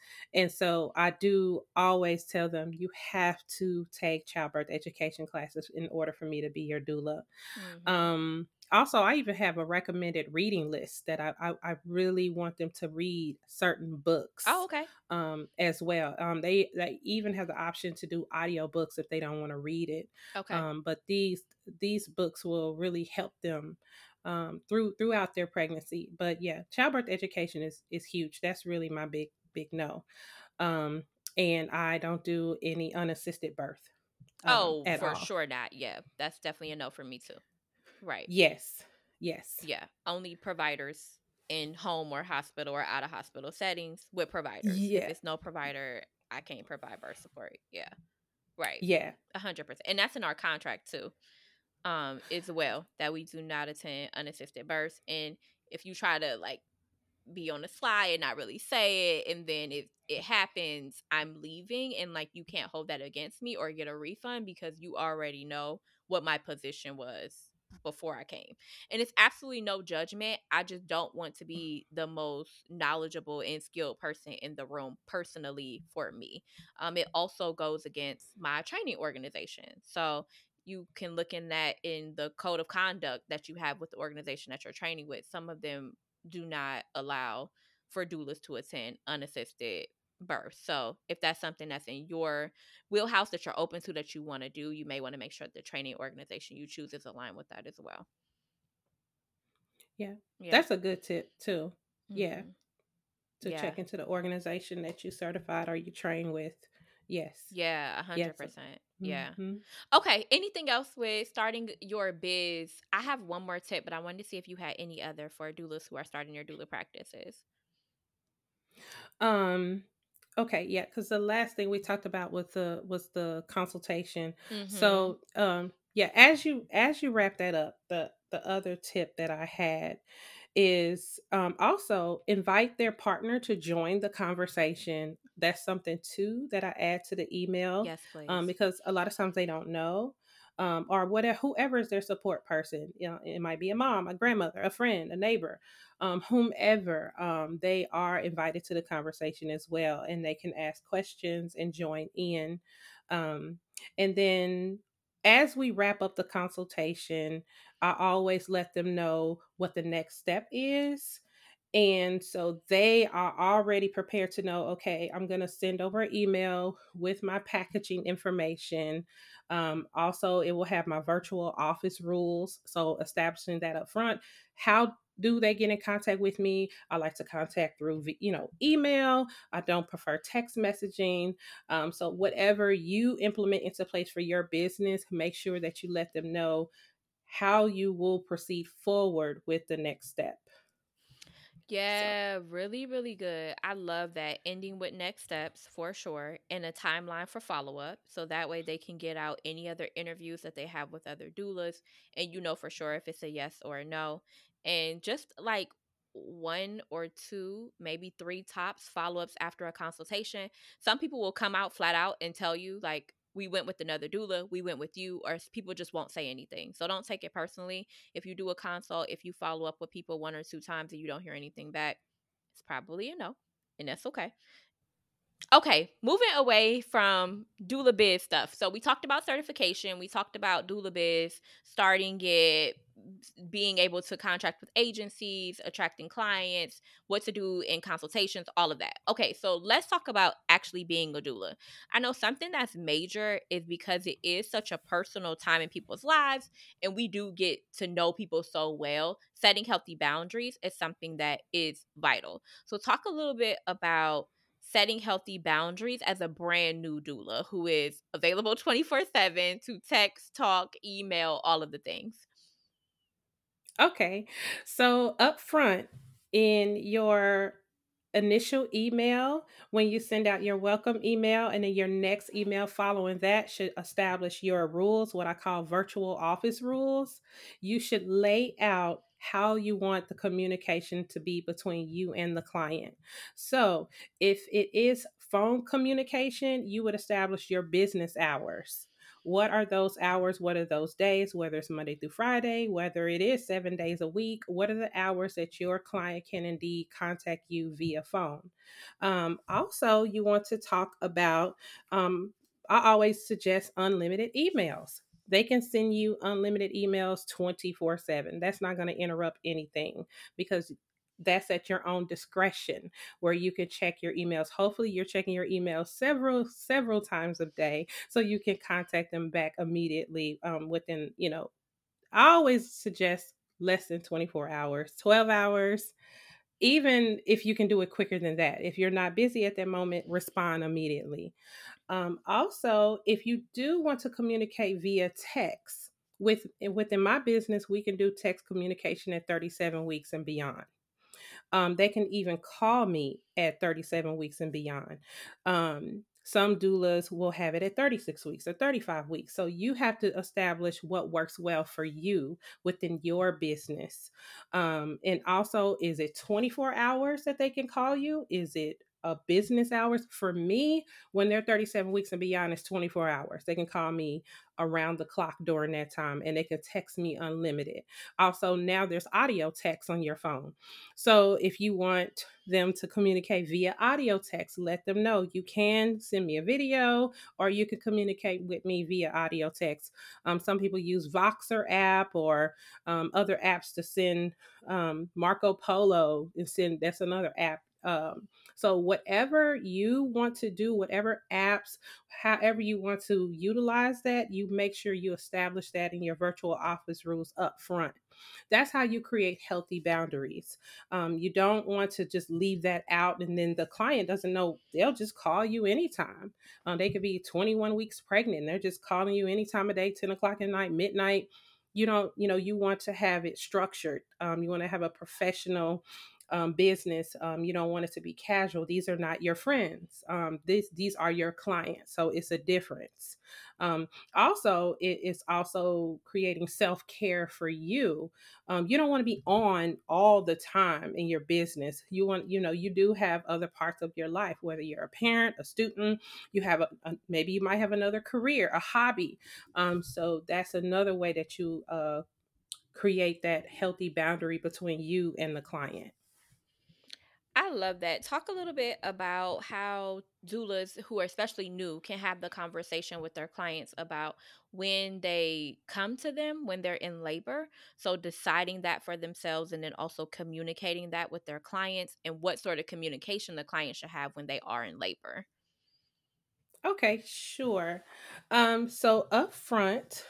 And so I do always tell them, you have to take childbirth education classes in order for me to be your doula. Mm-hmm. Also, I even have a recommended reading list that I really want them to read certain Oh, books okay. as well. They even have the option to do audiobooks if they don't want to read it. Okay. But these books will really help them throughout their pregnancy. But yeah, childbirth education is huge. That's really my big no. Um, and I don't do any unassisted birth Oh, at for all. sure not. Yeah, that's definitely a no for me too. Right. Yes, yes, Yeah. Only providers in home or hospital or out of hospital settings with providers. If yeah, it's no provider, I can't provide birth support. Yeah. Right. yeah. 100%. And that's in our contract too. As well, that we do not attend unassisted births. And if you try to like be on the slide and not really say it, and then it happens, I'm leaving, and like you can't hold that against me or get a refund because you already know what my position was before I came. And it's absolutely no judgment. I just don't want to be the most knowledgeable and skilled person in the room personally for me. It also goes against my training organization. So you can look in that in the code of conduct that you have with the organization that you're training with. Some of them do not allow for doulas to attend unassisted birth. So if that's something that's in your wheelhouse that you're open to, that you want to do, you may want to make sure the training organization you choose is aligned with that as well. Yeah, Yeah. that's a good tip too. Yeah, Hmm. to Yeah. check into the organization that you certified or you train with. Yes, Yeah, a hundred yes. percent. Yeah. Mm-hmm. Okay. Anything else with starting your biz? I have one more tip, but I wanted to see if you had any other for doulas who are starting your doula practices. Um. Okay. Yeah. Because the last thing we talked about was the consultation. Mm-hmm. So yeah, as you wrap that up, the other tip that I had is also invite their partner to join the conversation. That's something too that I add to the email, Yes, please. because a lot of times they don't know, or whatever, whoever is their support person. You know, it might be a mom, a grandmother, a friend, a neighbor, whomever. They are invited to the conversation as well, and they can ask questions and join in. Um, and then as we wrap up the consultation, I always let them know what the next step is. And so they are already prepared to know, okay, I'm going to send over an email with my packaging information. Also, it will have my virtual office rules. So establishing that up front. How do they get in contact with me? I like to contact through, email. I don't prefer text messaging. So whatever you implement into place for your business, make sure that you let them know how you will proceed forward with the next step. So, Yeah, really, really good. I love that. Ending with next steps for sure and a timeline for follow up. So that way they can get out any other interviews that they have with other doulas and you know for sure if it's a yes or a no. And just like one or two, maybe three tops follow ups after a consultation. Some people will come out flat out and tell you, like, we went with another doula, we went with you, or people just won't say anything. So don't take it personally if you do a consult, if you follow up with people one or two times and you don't hear anything back, it's probably a no, and that's okay. Okay, moving away from doula biz stuff. So we talked about certification, we talked about doula biz, starting it, being able to contract with agencies, attracting clients, what to do in consultations, all of that. Okay, so let's talk about actually being a doula. I know something that's major is because it is such a personal time in people's lives and we do get to know people so well. Setting healthy boundaries is something that is vital. So talk a little bit about setting healthy boundaries as a brand new doula who is available 24/7 to text, talk, email, all of the things. okay. So, up front in your initial email, when you send out your welcome email, and then your next email following that should establish your rules, what I call virtual office rules. You should lay out how you want the communication to be between you and the client. So, if it is phone communication, you would establish your business hours. What are those hours? What are those days? Whether it's Monday through Friday, whether it is 7 days a week, what are the hours that your client can indeed contact you via phone? Also, you want to talk about, I always suggest unlimited emails. They can send you unlimited emails 24/7. That's not going to interrupt anything because that's at your own discretion where you can check your emails. Hopefully you're checking your emails several times a day so you can contact them back immediately, within, I always suggest less than 24 hours, 12 hours. Even if you can do it quicker than that, if you're not busy at that moment, respond immediately. Also, if you do want to communicate via text, within my business, we can do text communication at 37 weeks and beyond. They can even call me at 37 weeks and beyond. Some doulas will have it at 36 weeks or 35 weeks. So you have to establish what works well for you within your business. And also, is it 24 hours that they can call you? Is it a business hours? For me, when they're 37 weeks and beyond, it's 24 hours. They can call me around the clock during that time and they can text me unlimited. Also, now there's audio text on your phone. So if you want them to communicate via audio text, let them know you can send me a video or you can communicate with me via audio text. Some people use Voxer app or other apps to send, Marco Polo and send. That's another app. So whatever you want to do, whatever apps, however you want to utilize that, you make sure you establish that in your virtual office rules up front. That's how you create healthy boundaries. You don't want to just leave that out and then the client doesn't know. They'll just call you anytime. They could be 21 weeks pregnant and they're just calling you any time of day, 10 o'clock at night, midnight. You don't, you want to have it structured. You want to have a professional business. You don't want it to be casual. These are not your friends. These are your clients. So it's a difference. Also, it is also creating self care for you. You don't want to be on all the time in your business. You want, you do have other parts of your life, whether you're a parent, a student, you have maybe you might have another career, a hobby. So that's another way that you create that healthy boundary between you and the client. I love that. Talk a little bit about how doulas who are especially new can have the conversation with their clients about when they come to them when they're in labor. So deciding that for themselves and then also communicating that with their clients and what sort of communication the client should have when they are in labor. Okay, sure. So up front,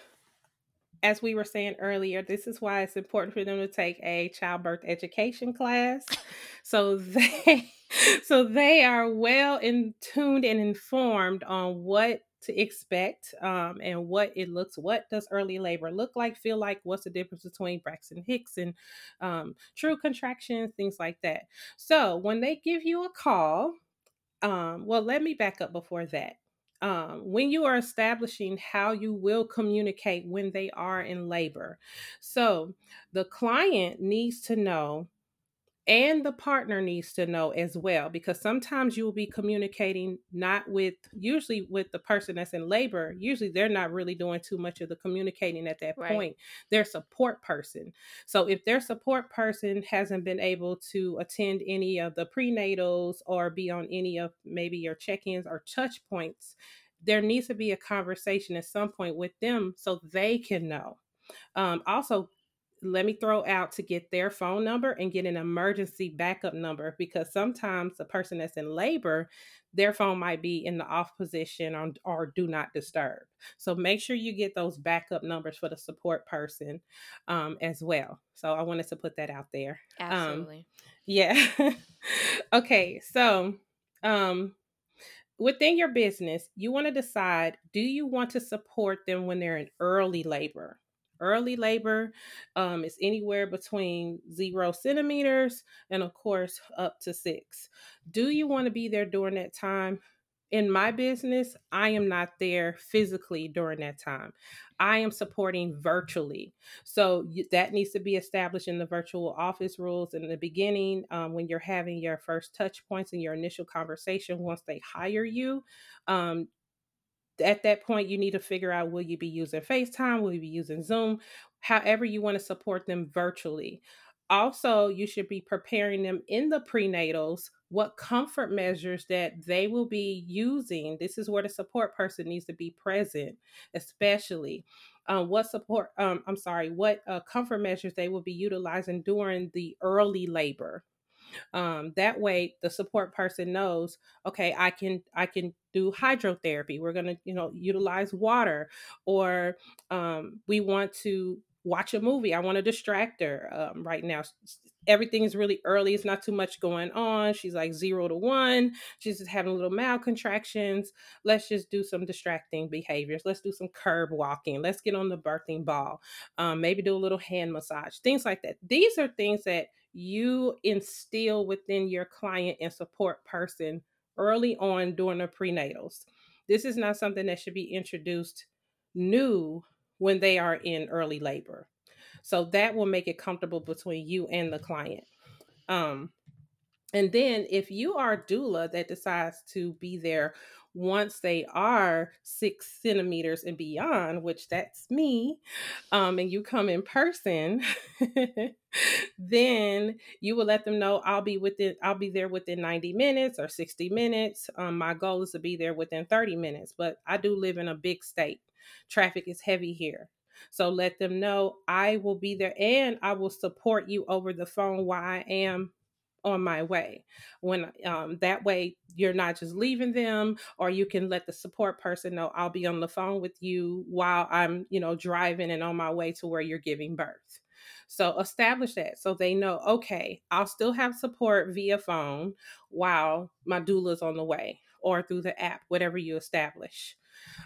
as we were saying earlier, this is why it's important for them to take a childbirth education class. So they so they are well in tuned and informed on what to expect, and what does early labor look like, feel like, what's the difference between Braxton Hicks and true contractions, things like that. So when they give you a call, well, let me back up before that. When you are establishing how you will communicate when they are in labor, so the client needs to know and the partner needs to know as well, because sometimes you will be communicating not with, usually with the person that's in labor. Usually they're not really doing too much of the communicating at that Right. point. Their support person. So if their support person hasn't been able to attend any of the prenatals or be on any of maybe your check-ins or touch points, there needs to be a conversation at some point with them so they can know. Also, let me throw out to get their phone number and get an emergency backup number, because sometimes the person that's in labor, their phone might be in the off position or do not disturb. So make sure you get those backup numbers for the support person, as well. So I wanted to put that out there. Absolutely. Yeah. Okay. So, um, within your business, you want to decide, do you want to support them when they're in early labor? Early labor is anywhere between 0 centimeters and, of course, up to 6. Do you want to be there during that time? In my business, I am not there physically during that time. I am supporting virtually. So that needs to be established in the virtual office rules in the beginning, when you're having your first touch points in your initial conversation once they hire you. Um, at that point, you need to figure out, will you be using FaceTime? Will you be using Zoom? However, you want to support them virtually. Also, you should be preparing them in the prenatals what comfort measures that they will be using. This is where the support person needs to be present, especially. What comfort measures they will be utilizing during the early labor. That way the support person knows, okay, I can do hydrotherapy, we're going to utilize water, or we want to watch a movie, I want to distract her. Right now everything is really early, it's not too much going on, she's like 0 to 1, she's just having little malcontractions. Let's just do some distracting behaviors, let's do some curb walking, let's get on the birthing ball, maybe do a little hand massage, things like that. These are things that you instill within your client and support person early on during the prenatals. This is not something that should be introduced new when they are in early labor. So that will make it comfortable between you and the client. Um, and then if you are a doula that decides to be there once they are 6 centimeters and beyond, which that's me, and you come in person, then you will let them know I'll be there within 90 minutes or 60 minutes. My goal is to be there within 30 minutes, but I do live in a big state. Traffic is heavy here. So let them know I will be there and I will support you over the phone while I am on my way. When that way you're not just leaving them, or you can let the support person know I'll be on the phone with you while I'm driving and on my way to where you're giving birth. So establish that so they know, okay, I'll still have support via phone while my doula's on the way, or through the app, whatever you establish.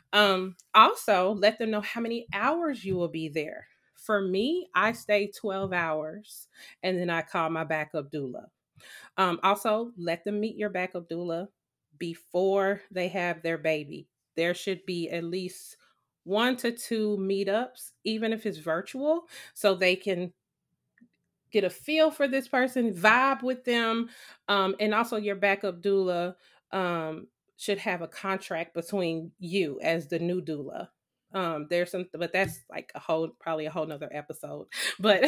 Also let them know how many hours you will be there. For me, I stay 12 hours and then I call my backup doula. Also, let them meet your backup doula before they have their baby. There should be at least 1 to 2 meetups, even if it's virtual, so they can get a feel for this person, vibe with them. And also, your backup doula um, should have a contract between you as the new doula. There's some, but that's like probably a whole nother episode. But,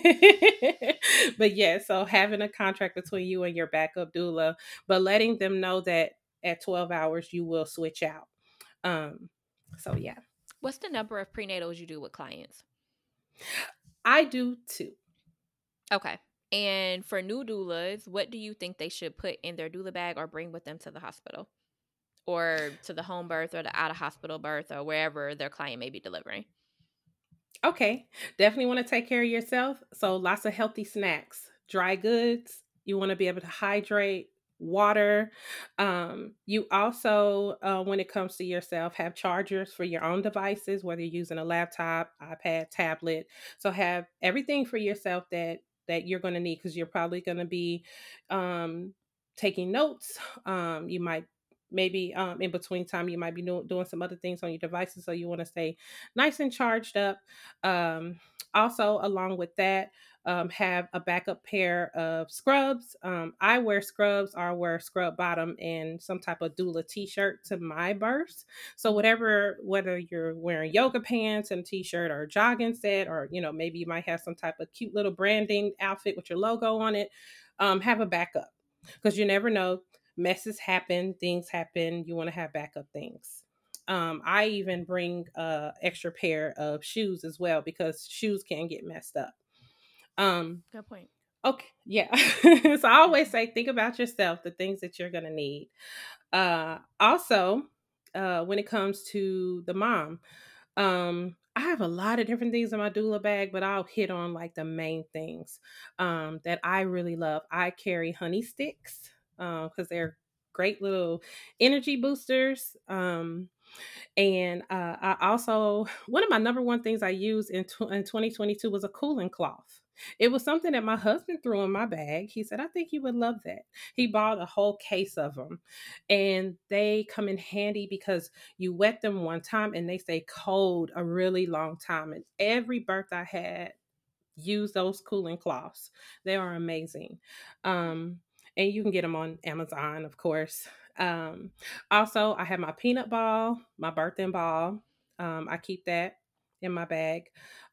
but yeah, so having a contract between you and your backup doula, but letting them know that at 12 hours you will switch out. Um, so yeah, What's the number of prenatals you do with clients? I do too. Okay. And for new doulas, what do you think they should put in their doula bag or bring with them to the hospital or to the home birth or the out of hospital birth or wherever their client may be delivering? Okay, definitely want to take care of yourself. So lots of healthy snacks, dry goods. You want to be able to hydrate, water. You also, when it comes to yourself, have chargers for your own devices, whether you're using a laptop, iPad, tablet. So have everything for yourself that you're going to need, because you're probably going to be um, taking notes. You might maybe in between time you might be doing some other things on your devices, so you want to stay nice and charged up. um, Also, along with that, have a backup pair of scrubs. I wear scrubs, or wear scrub bottom and some type of doula t-shirt to my births. So whether you're wearing yoga pants and a t-shirt, or a jogging set, or maybe you might have some type of cute little branding outfit with your logo on it, have a backup, because you never know, messes happen, things happen, you want to have backup things. I even bring a extra pair of shoes as well, because shoes can get messed up. Um, Good point. okay, yeah. So I always say, think about yourself, the things that you're gonna need. Also, when it comes to the mom, I have a lot of different things in my doula bag, but I'll hit on like the main things that I really love. I carry honey sticks because they're great little energy boosters. And I also, one of my number one things I used in 2022 was a cooling cloth. It was something that my husband threw in my bag. He said, I think you would love that. He bought a whole case of them. And they come in handy because you wet them one time and they stay cold a really long time. And every birth I had used those cooling cloths. They are amazing. Um, and you can get them on Amazon, of course. Um, Also, I have my peanut ball, my birthing ball. I keep that in my bag.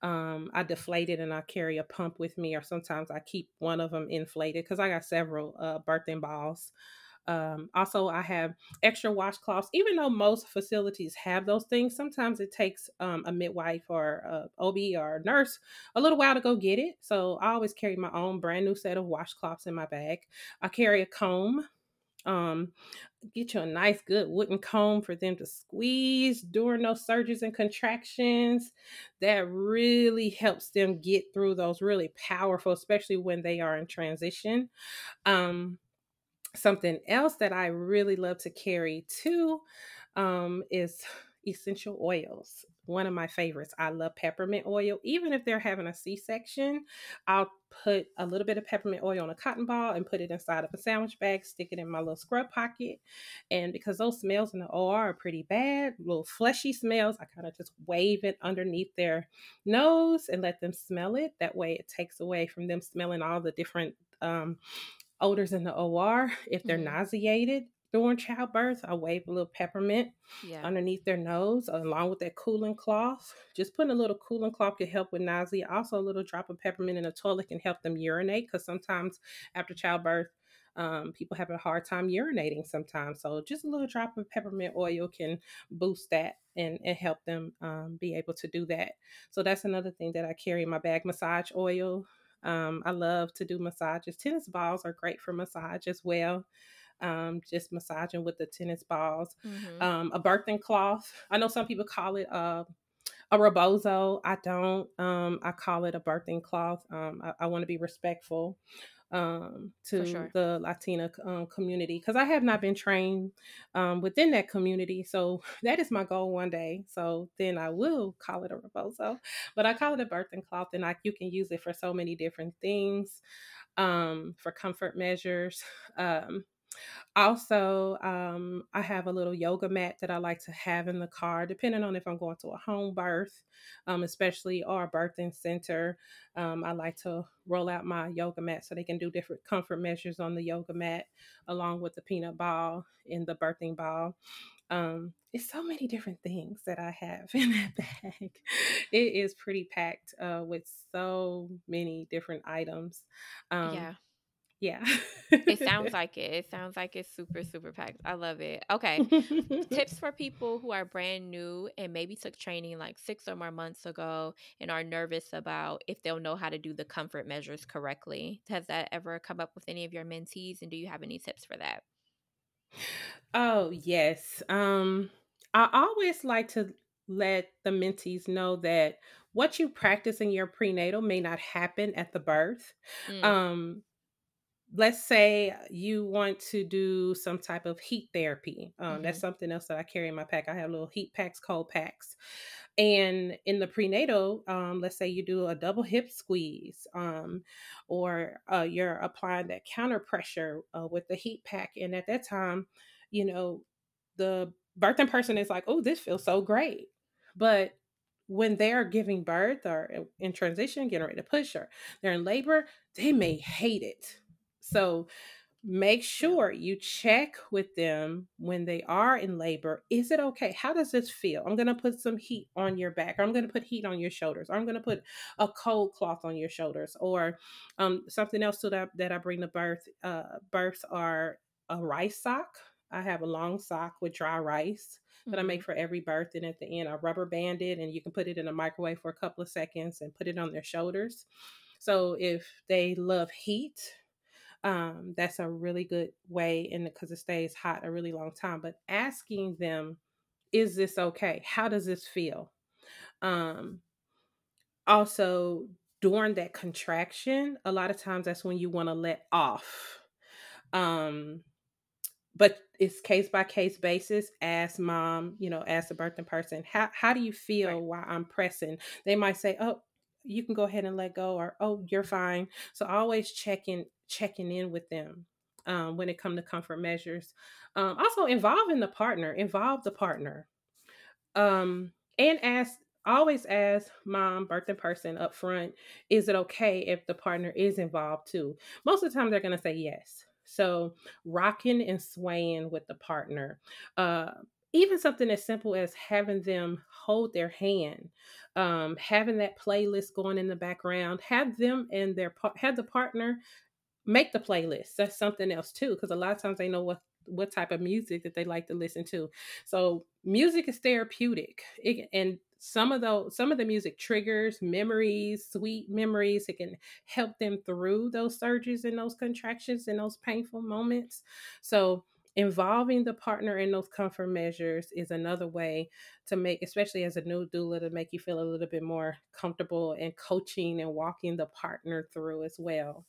I deflate it and I carry a pump with me, or sometimes I keep one of them inflated because I got several birthing balls. Also, I have extra washcloths. Even though most facilities have those things, sometimes it takes a midwife or a OB or a nurse a little while to go get it. So I always carry my own brand new set of washcloths in my bag. I carry a comb. Um, get you a nice, good wooden comb for them to squeeze during those surges and contractions. That really helps them get through those really powerful, especially when they are in transition. Um, Something else that I really love to carry too is essential oils. One of my favorites. I love peppermint oil. Even if they're having a C-section, I'll put a little bit of peppermint oil on a cotton ball and put it inside of a sandwich bag, stick it in my little scrub pocket. And because those smells in the OR are pretty bad, little fleshy smells, I kind of just wave it underneath their nose and let them smell it. That way it takes away from them smelling all the different odors in the OR. If they're Hmm. nauseated during childbirth, I wave a little peppermint Yeah. underneath their nose along with that cooling cloth. Just putting a little cooling cloth can help with nausea. Also, a little drop of peppermint in the toilet can help them urinate because sometimes after childbirth, people have a hard time urinating sometimes. So, just a little drop of peppermint oil can boost that and help them be able to do that. So, that's another thing that I carry in my bag. Massage oil. I love to do massages. Tennis balls are great for massage as well. Just massaging with the tennis balls. Hmm. A birthing cloth. I know some people call it a rebozo. I don't. I call it a birthing cloth. I want to be respectful For to sure. the Latina community because I have not been trained within that community. So that is my goal one day. So then I will call it a rebozo, but I call it a birthing cloth, and you can use it for so many different things, for comfort measures. Um, Also, I have a little yoga mat that I like to have in the car, depending on if I'm going to a home birth, especially or a birthing center. I like to roll out my yoga mat so they can do different comfort measures on the yoga mat, along with the peanut ball and the birthing ball. It's so many different things that I have in that bag. It is pretty packed with so many different items. Um, Yeah. yeah. It sounds like it. It sounds like it's super, super packed. I love it. Okay. Tips for people who are brand new and maybe took training like 6 or more months ago and are nervous about if they'll know how to do the comfort measures correctly. Has that ever come up with any of your mentees? And do you have any tips for that? Oh, yes. I always like to let the mentees know that what you practice in your prenatal may not happen at the birth. Mm, Um, let's say you want to do some type of heat therapy. That's hmm. something else that I carry in my pack. I have little heat packs, cold packs. And in the prenatal, let's say you do a double hip squeeze, or you're applying that counter pressure with the heat pack. And at that time, you know, the birthing person is like, oh, this feels so great. But when they're giving birth or in transition, getting ready to push, or they're in labor, they may hate it. So make Yeah. sure you check with them when they are in labor. Is it okay? How does this feel? I'm going to put some heat on your back, or I'm going to put heat on your shoulders, or I'm going to put a cold cloth on your shoulders, or something else to that I bring to birth. Births are a rice sock. I have a long sock with dry rice that I Hmm. make for every birth. And at the end, I rubber band it, and you can put it in a microwave for a couple of seconds and put it on their shoulders. So if they love heat, that's a really good way, and because it stays hot a really long time. But asking them, is this okay? How does this feel? Um, Also, during that contraction, a lot of times that's when you want to let off. Um, but it's case by case basis. Ask mom, ask the birthing person, how do you Right. feel while I'm pressing? They might say, oh, you can go ahead and let go, or oh, you're fine. So always checking in with them when it comes to comfort measures. Also involve the partner, and ask always ask mom, birthing person up front, is it okay if the partner is involved too? Most of the time they're going to say yes. So rocking and swaying with the partner. Uh, Even something as simple as having them hold their hand, having that playlist going in the background, have them and have the partner make the playlist. That's something else too, because a lot of times they know what type of music that they like to listen to. So music is therapeutic, and some of the music triggers memories, sweet memories. It can help them through those surges and those contractions and those painful moments. So involving the partner in those comfort measures is another way to make, especially as a new doula, to make you feel a little bit more comfortable and coaching and walking the partner through as well.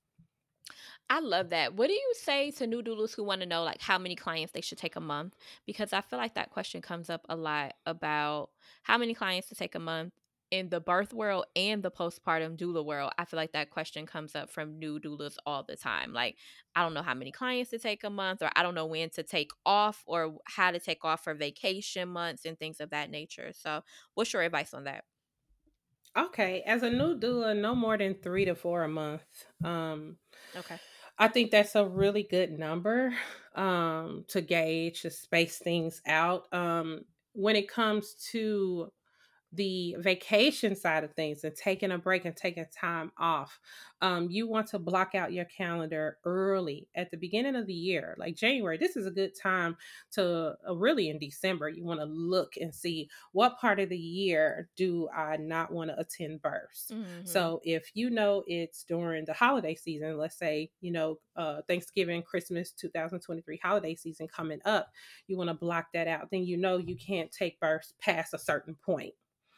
I love that. What do you say to new doulas who want to know like how many clients they should take a month? Because I feel like that question comes up a lot about how many clients to take a month in the birth world and the postpartum doula world. I feel like that question comes up from new doulas all the time. Like, I don't know how many clients to take a month, or I don't know when to take off, or how to take off for vacation months and things of that nature. So, what's your advice on that? Okay, as a new doula, no more than 3 to 4 a month. Okay. I think that's a really good number to gauge, to space things out. When it comes to the vacation side of things and taking a break and taking time off, you want to block out your calendar early at the beginning of the year, like January. This is a good time to really in December. You want to look and see what part of the year do I not want to attend births. Mhm. So if you know it's during the holiday season, let's say Thanksgiving, Christmas 2023 holiday season coming up, you want to block that out. Then you know you can't take births past a certain point,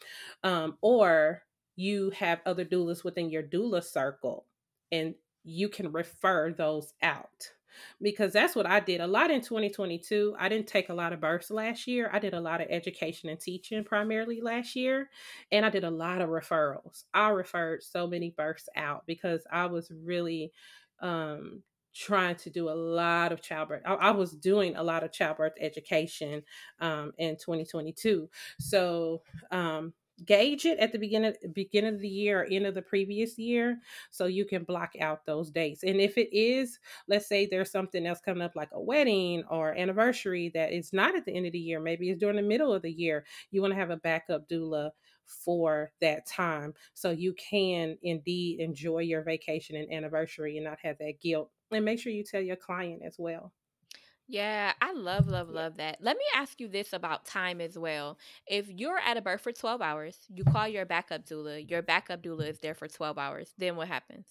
or you have other doulas within your doula circle, and you can refer those out, because that's what I did a lot in 2022. I didn't take a lot of births last year. I did a lot of education and teaching primarily last year, and I did a lot of referrals. I referred so many births out because I was really um trying to do a lot of childbirth. I was doing a lot of childbirth education in 2022. So um gauge it at the beginning of the year or end of the previous year, so you can block out those dates. And if it is, let's say there's something else coming up like a wedding or anniversary that is not at the end of the year, maybe it's during the middle of the year, you want to have a backup doula for that time, so you can indeed enjoy your vacation and anniversary and not have that guilt. And make sure you tell your client as well. Yeah, I love, love, Yeah. love that. Let me ask you this about time as well. If you're at a birth for 12 hours, you call your backup doula is there for 12 hours, then what happens?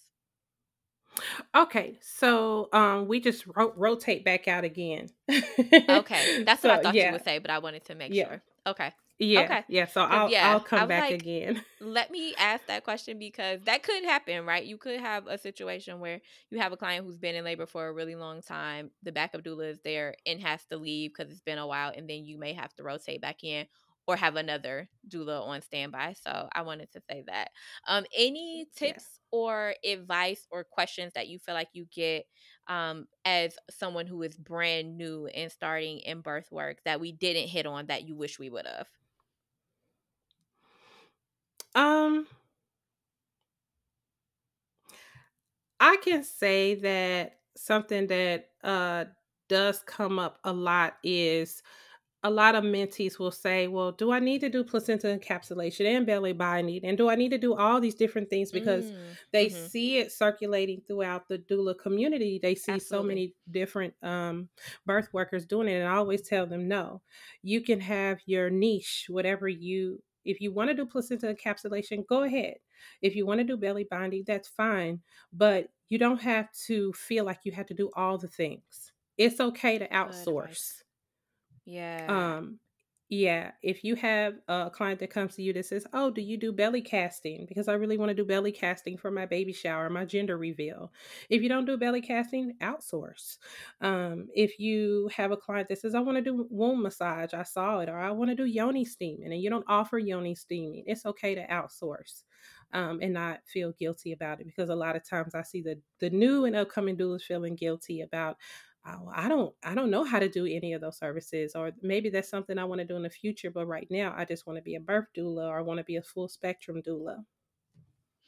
Okay, so we just rotate back out again. Okay, that's what I So thought you yeah, would say, but I wanted to make yeah, sure. Okay. yeah, Okay. yeah. So Cuz I'll yeah, I come was back like, again. let me ask that question because that could happen, right? You could have a situation where you have a client who's been in labor for a really long time. The backup doula is there and has to leave because it's been a while, and then you may have to rotate back in or have another doula on standby. So I wanted to say that. Any Yeah. tips or advice or questions that you feel like you get as someone who is brand new and starting in birth work that we didn't hit on that you wish we would have? Um, I can say that something that does come up a lot is a lot of mentees will say, well, do I need to do placenta encapsulation and belly binding? And do I need to do all these different things? Because Mm, they mhm. see it circulating throughout the doula community. They see so Absolutely. many different birth workers doing it. And I always tell them, no, you can have your niche, whatever if you want to do placenta encapsulation, go ahead. If you want to do belly binding, that's fine. But you don't have to feel like you have to do all the things. It's okay to Good advice. outsource. Yeah. um, yeah, if you have a client that comes to you that says, "Oh, do you do belly casting? Because I really want to do belly casting for my baby shower, my gender reveal." If you don't do belly casting, outsource. If you have a client that says, "I want to do womb massage, I saw it," or "I want to do yoni steaming," and you don't offer yoni steaming, it's okay to outsource. And not feel guilty about it, because a lot of times I see the new and upcoming doulas feeling guilty about, oh, I don't know how to do any of those services, or maybe that's something I want to do in the future, but right now I just want to be a birth doula, or I want to be a full spectrum doula.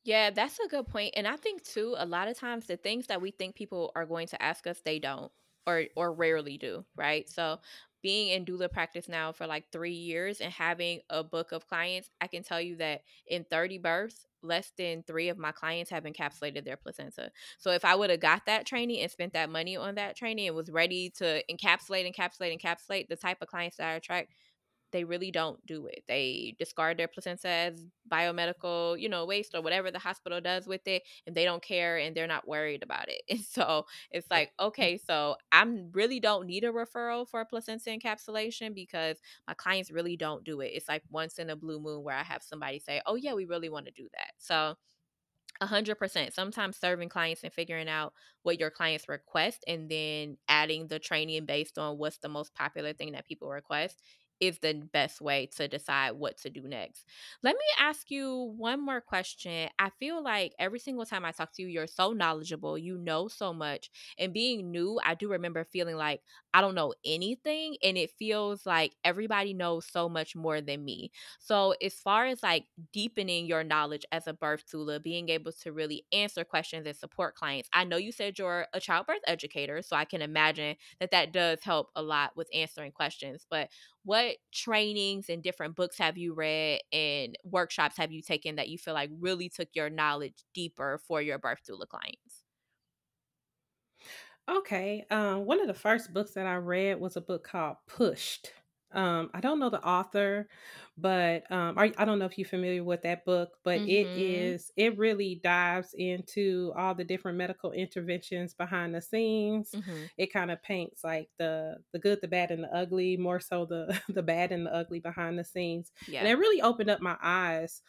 Yeah, that's a good point. And I think too, a lot of times the things that we think people are going to ask us, they don't or rarely do, right? So being in doula practice now for like 3 years and having a book of clients, I can tell you that in 30 births, less than three of my clients have encapsulated their placenta. So if I would have got that training and spent that money on that training and was ready to encapsulate the type of clients that I attract, they really don't do it. They discard their placenta as biomedical, waste or whatever the hospital does with it, and they don't care and they're not worried about it. And so it's like, okay, so really don't need a referral for a placenta encapsulation because my clients really don't do it. It's like once in a blue moon where I have somebody say, "Oh yeah, we really want to do that." So 100%. Sometimes serving clients and figuring out what your clients request and then adding the training based on what's the most popular thing that people request is the best way to decide what to do next. Let me ask you one more question. I feel like every single time I talk to you, you're so knowledgeable, you know so much. And being new, I do remember feeling like I don't know anything, and it feels like everybody knows so much more than me. So, as far as like deepening your knowledge as a birth doula, being able to really answer questions and support clients. I know you said you're a childbirth educator, so I can imagine that that does help a lot with answering questions. But what trainings and different books have you read and workshops have you taken that you feel like really took your knowledge deeper for your birth doula clients? Okay. One of the first books that I read was a book called Pushed. I don't know the author, but I don't know if you're familiar with that book, but Mhm. it really dives into all the different medical interventions behind the scenes. Mhm. It kind of paints like the good, the bad, and the ugly, more so the the bad and the ugly behind the scenes. And Yeah. it really opened up my eyes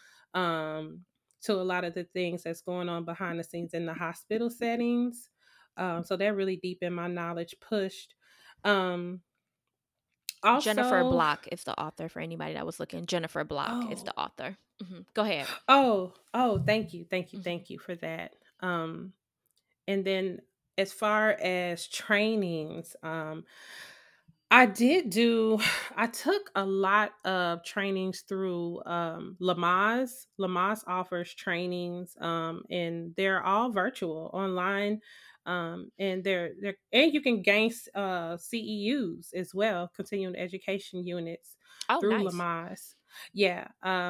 to a lot of the things that's going on behind the scenes in the hospital settings, so that really deepened my knowledge. Pushed. Um, Jennifer also, Block is the author for anybody that was looking. Jennifer Block is oh, the author. Go ahead. thank you, thank you, Mhm. thank you for that. And then as far as trainings, I did do I took a lot of trainings through Lamaze. Lamaze offers trainings, and they're all virtual online. And they're and you can gain CEUs as well, continuing education units Oh, through nice. Lamaze. Yeah.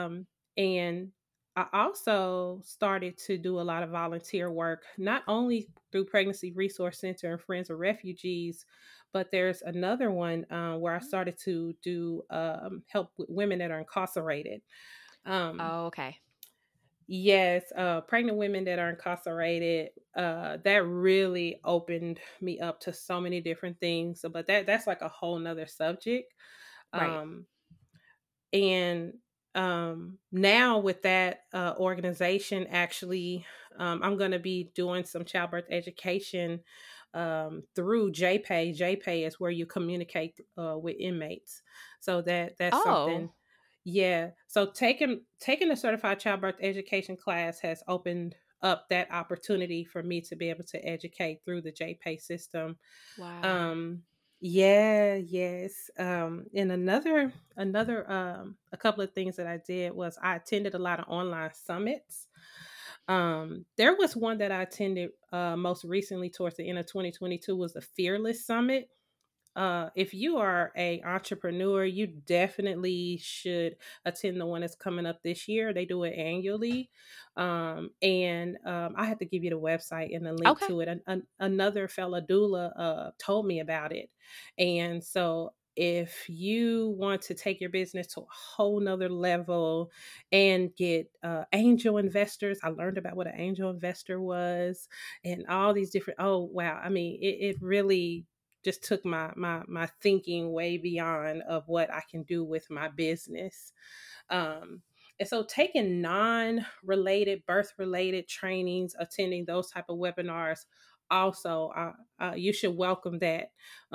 And I also started to do a lot of volunteer work, not only through Pregnancy Resource Center and Friends of Refugees, but there's another one where I started to do help with women that are incarcerated. Um, Oh, okay. yes, pregnant women that are incarcerated. That really opened me up to so many different things. So, but that's like a whole nother subject. Right. Um, and now with that organization, actually, I'm going to be doing some childbirth education through JPay. JPay is where you communicate with inmates. So that's Oh, something. Yeah. So taking a certified childbirth education class has opened up that opportunity for me to be able to educate through the JPay system. wow. um yeah, yes. And another a couple of things that I did was I attended a lot of online summits. There was one that I attended most recently towards the end of 2022 was the Fearless Summit. If you are a entrepreneur, you definitely should attend the one that's coming up this year. They do it annually. And I have to give you the website and the link Okay. to it. Another fellow doula told me about it. And so if you want to take your business to a whole nother level and get angel investors, I learned about what an angel investor was and all these different, oh wow, I mean, it really just took my thinking way beyond of what I can do with my business. And so taking non-related birth related trainings, attending those type of webinars, also you should welcome that.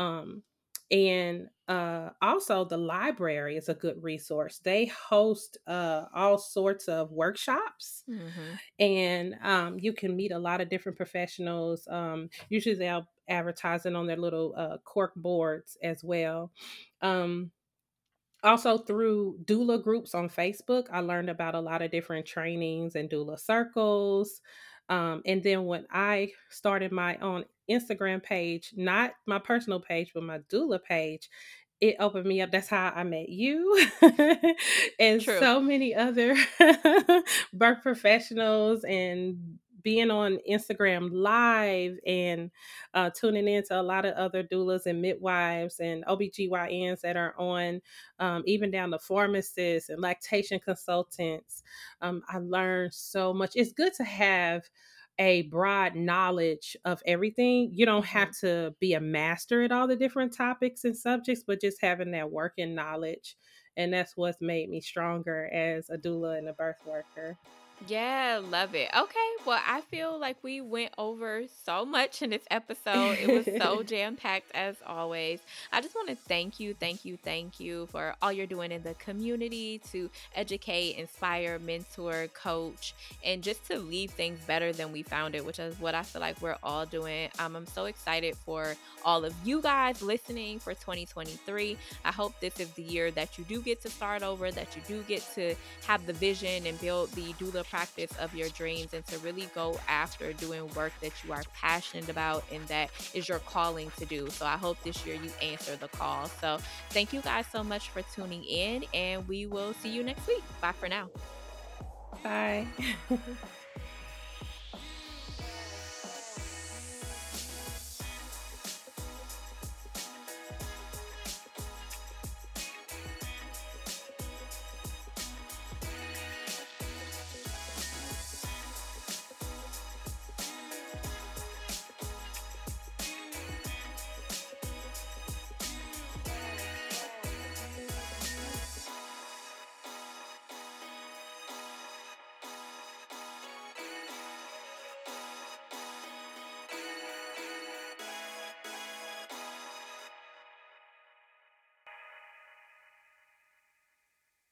And also the library is a good resource. They host all sorts of workshops, Mhm. and you can meet a lot of different professionals. Usually they'll advertise it on their little cork boards as well. Um, Also through doula groups on Facebook, I learned about a lot of different trainings and doula circles. And then when I started my own Instagram page, not my personal page, but my doula page, it opened me up. That's how I met you and True. so many other birth professionals, and being on Instagram live, and tuning into a lot of other doulas and midwives and OBGYNs that are on, even down to pharmacists and lactation consultants. I learned so much. It's good to have a broad knowledge of everything. You don't Hmm. have to be a master at all the different topics and subjects, but just having that working knowledge. And that's what's made me stronger as a doula and a birth worker. Yeah, love it. Okay, well, I feel like we went over so much in this episode. It was so jam packed as always. I just want to thank you for all you're doing in the community to educate, inspire, mentor, coach, and just to leave things better than we found it, which is what I feel like we're all doing. I'm so excited for all of you guys listening for 2023. I hope this is the year that you do get to start over, that you do get to have the vision and build the doula practice of your dreams, and to really go after doing work that you are passionate about and that is your calling to do. So I hope this year you answer the call. So thank you guys so much for tuning in, and we will see you next week. Bye for now. Bye.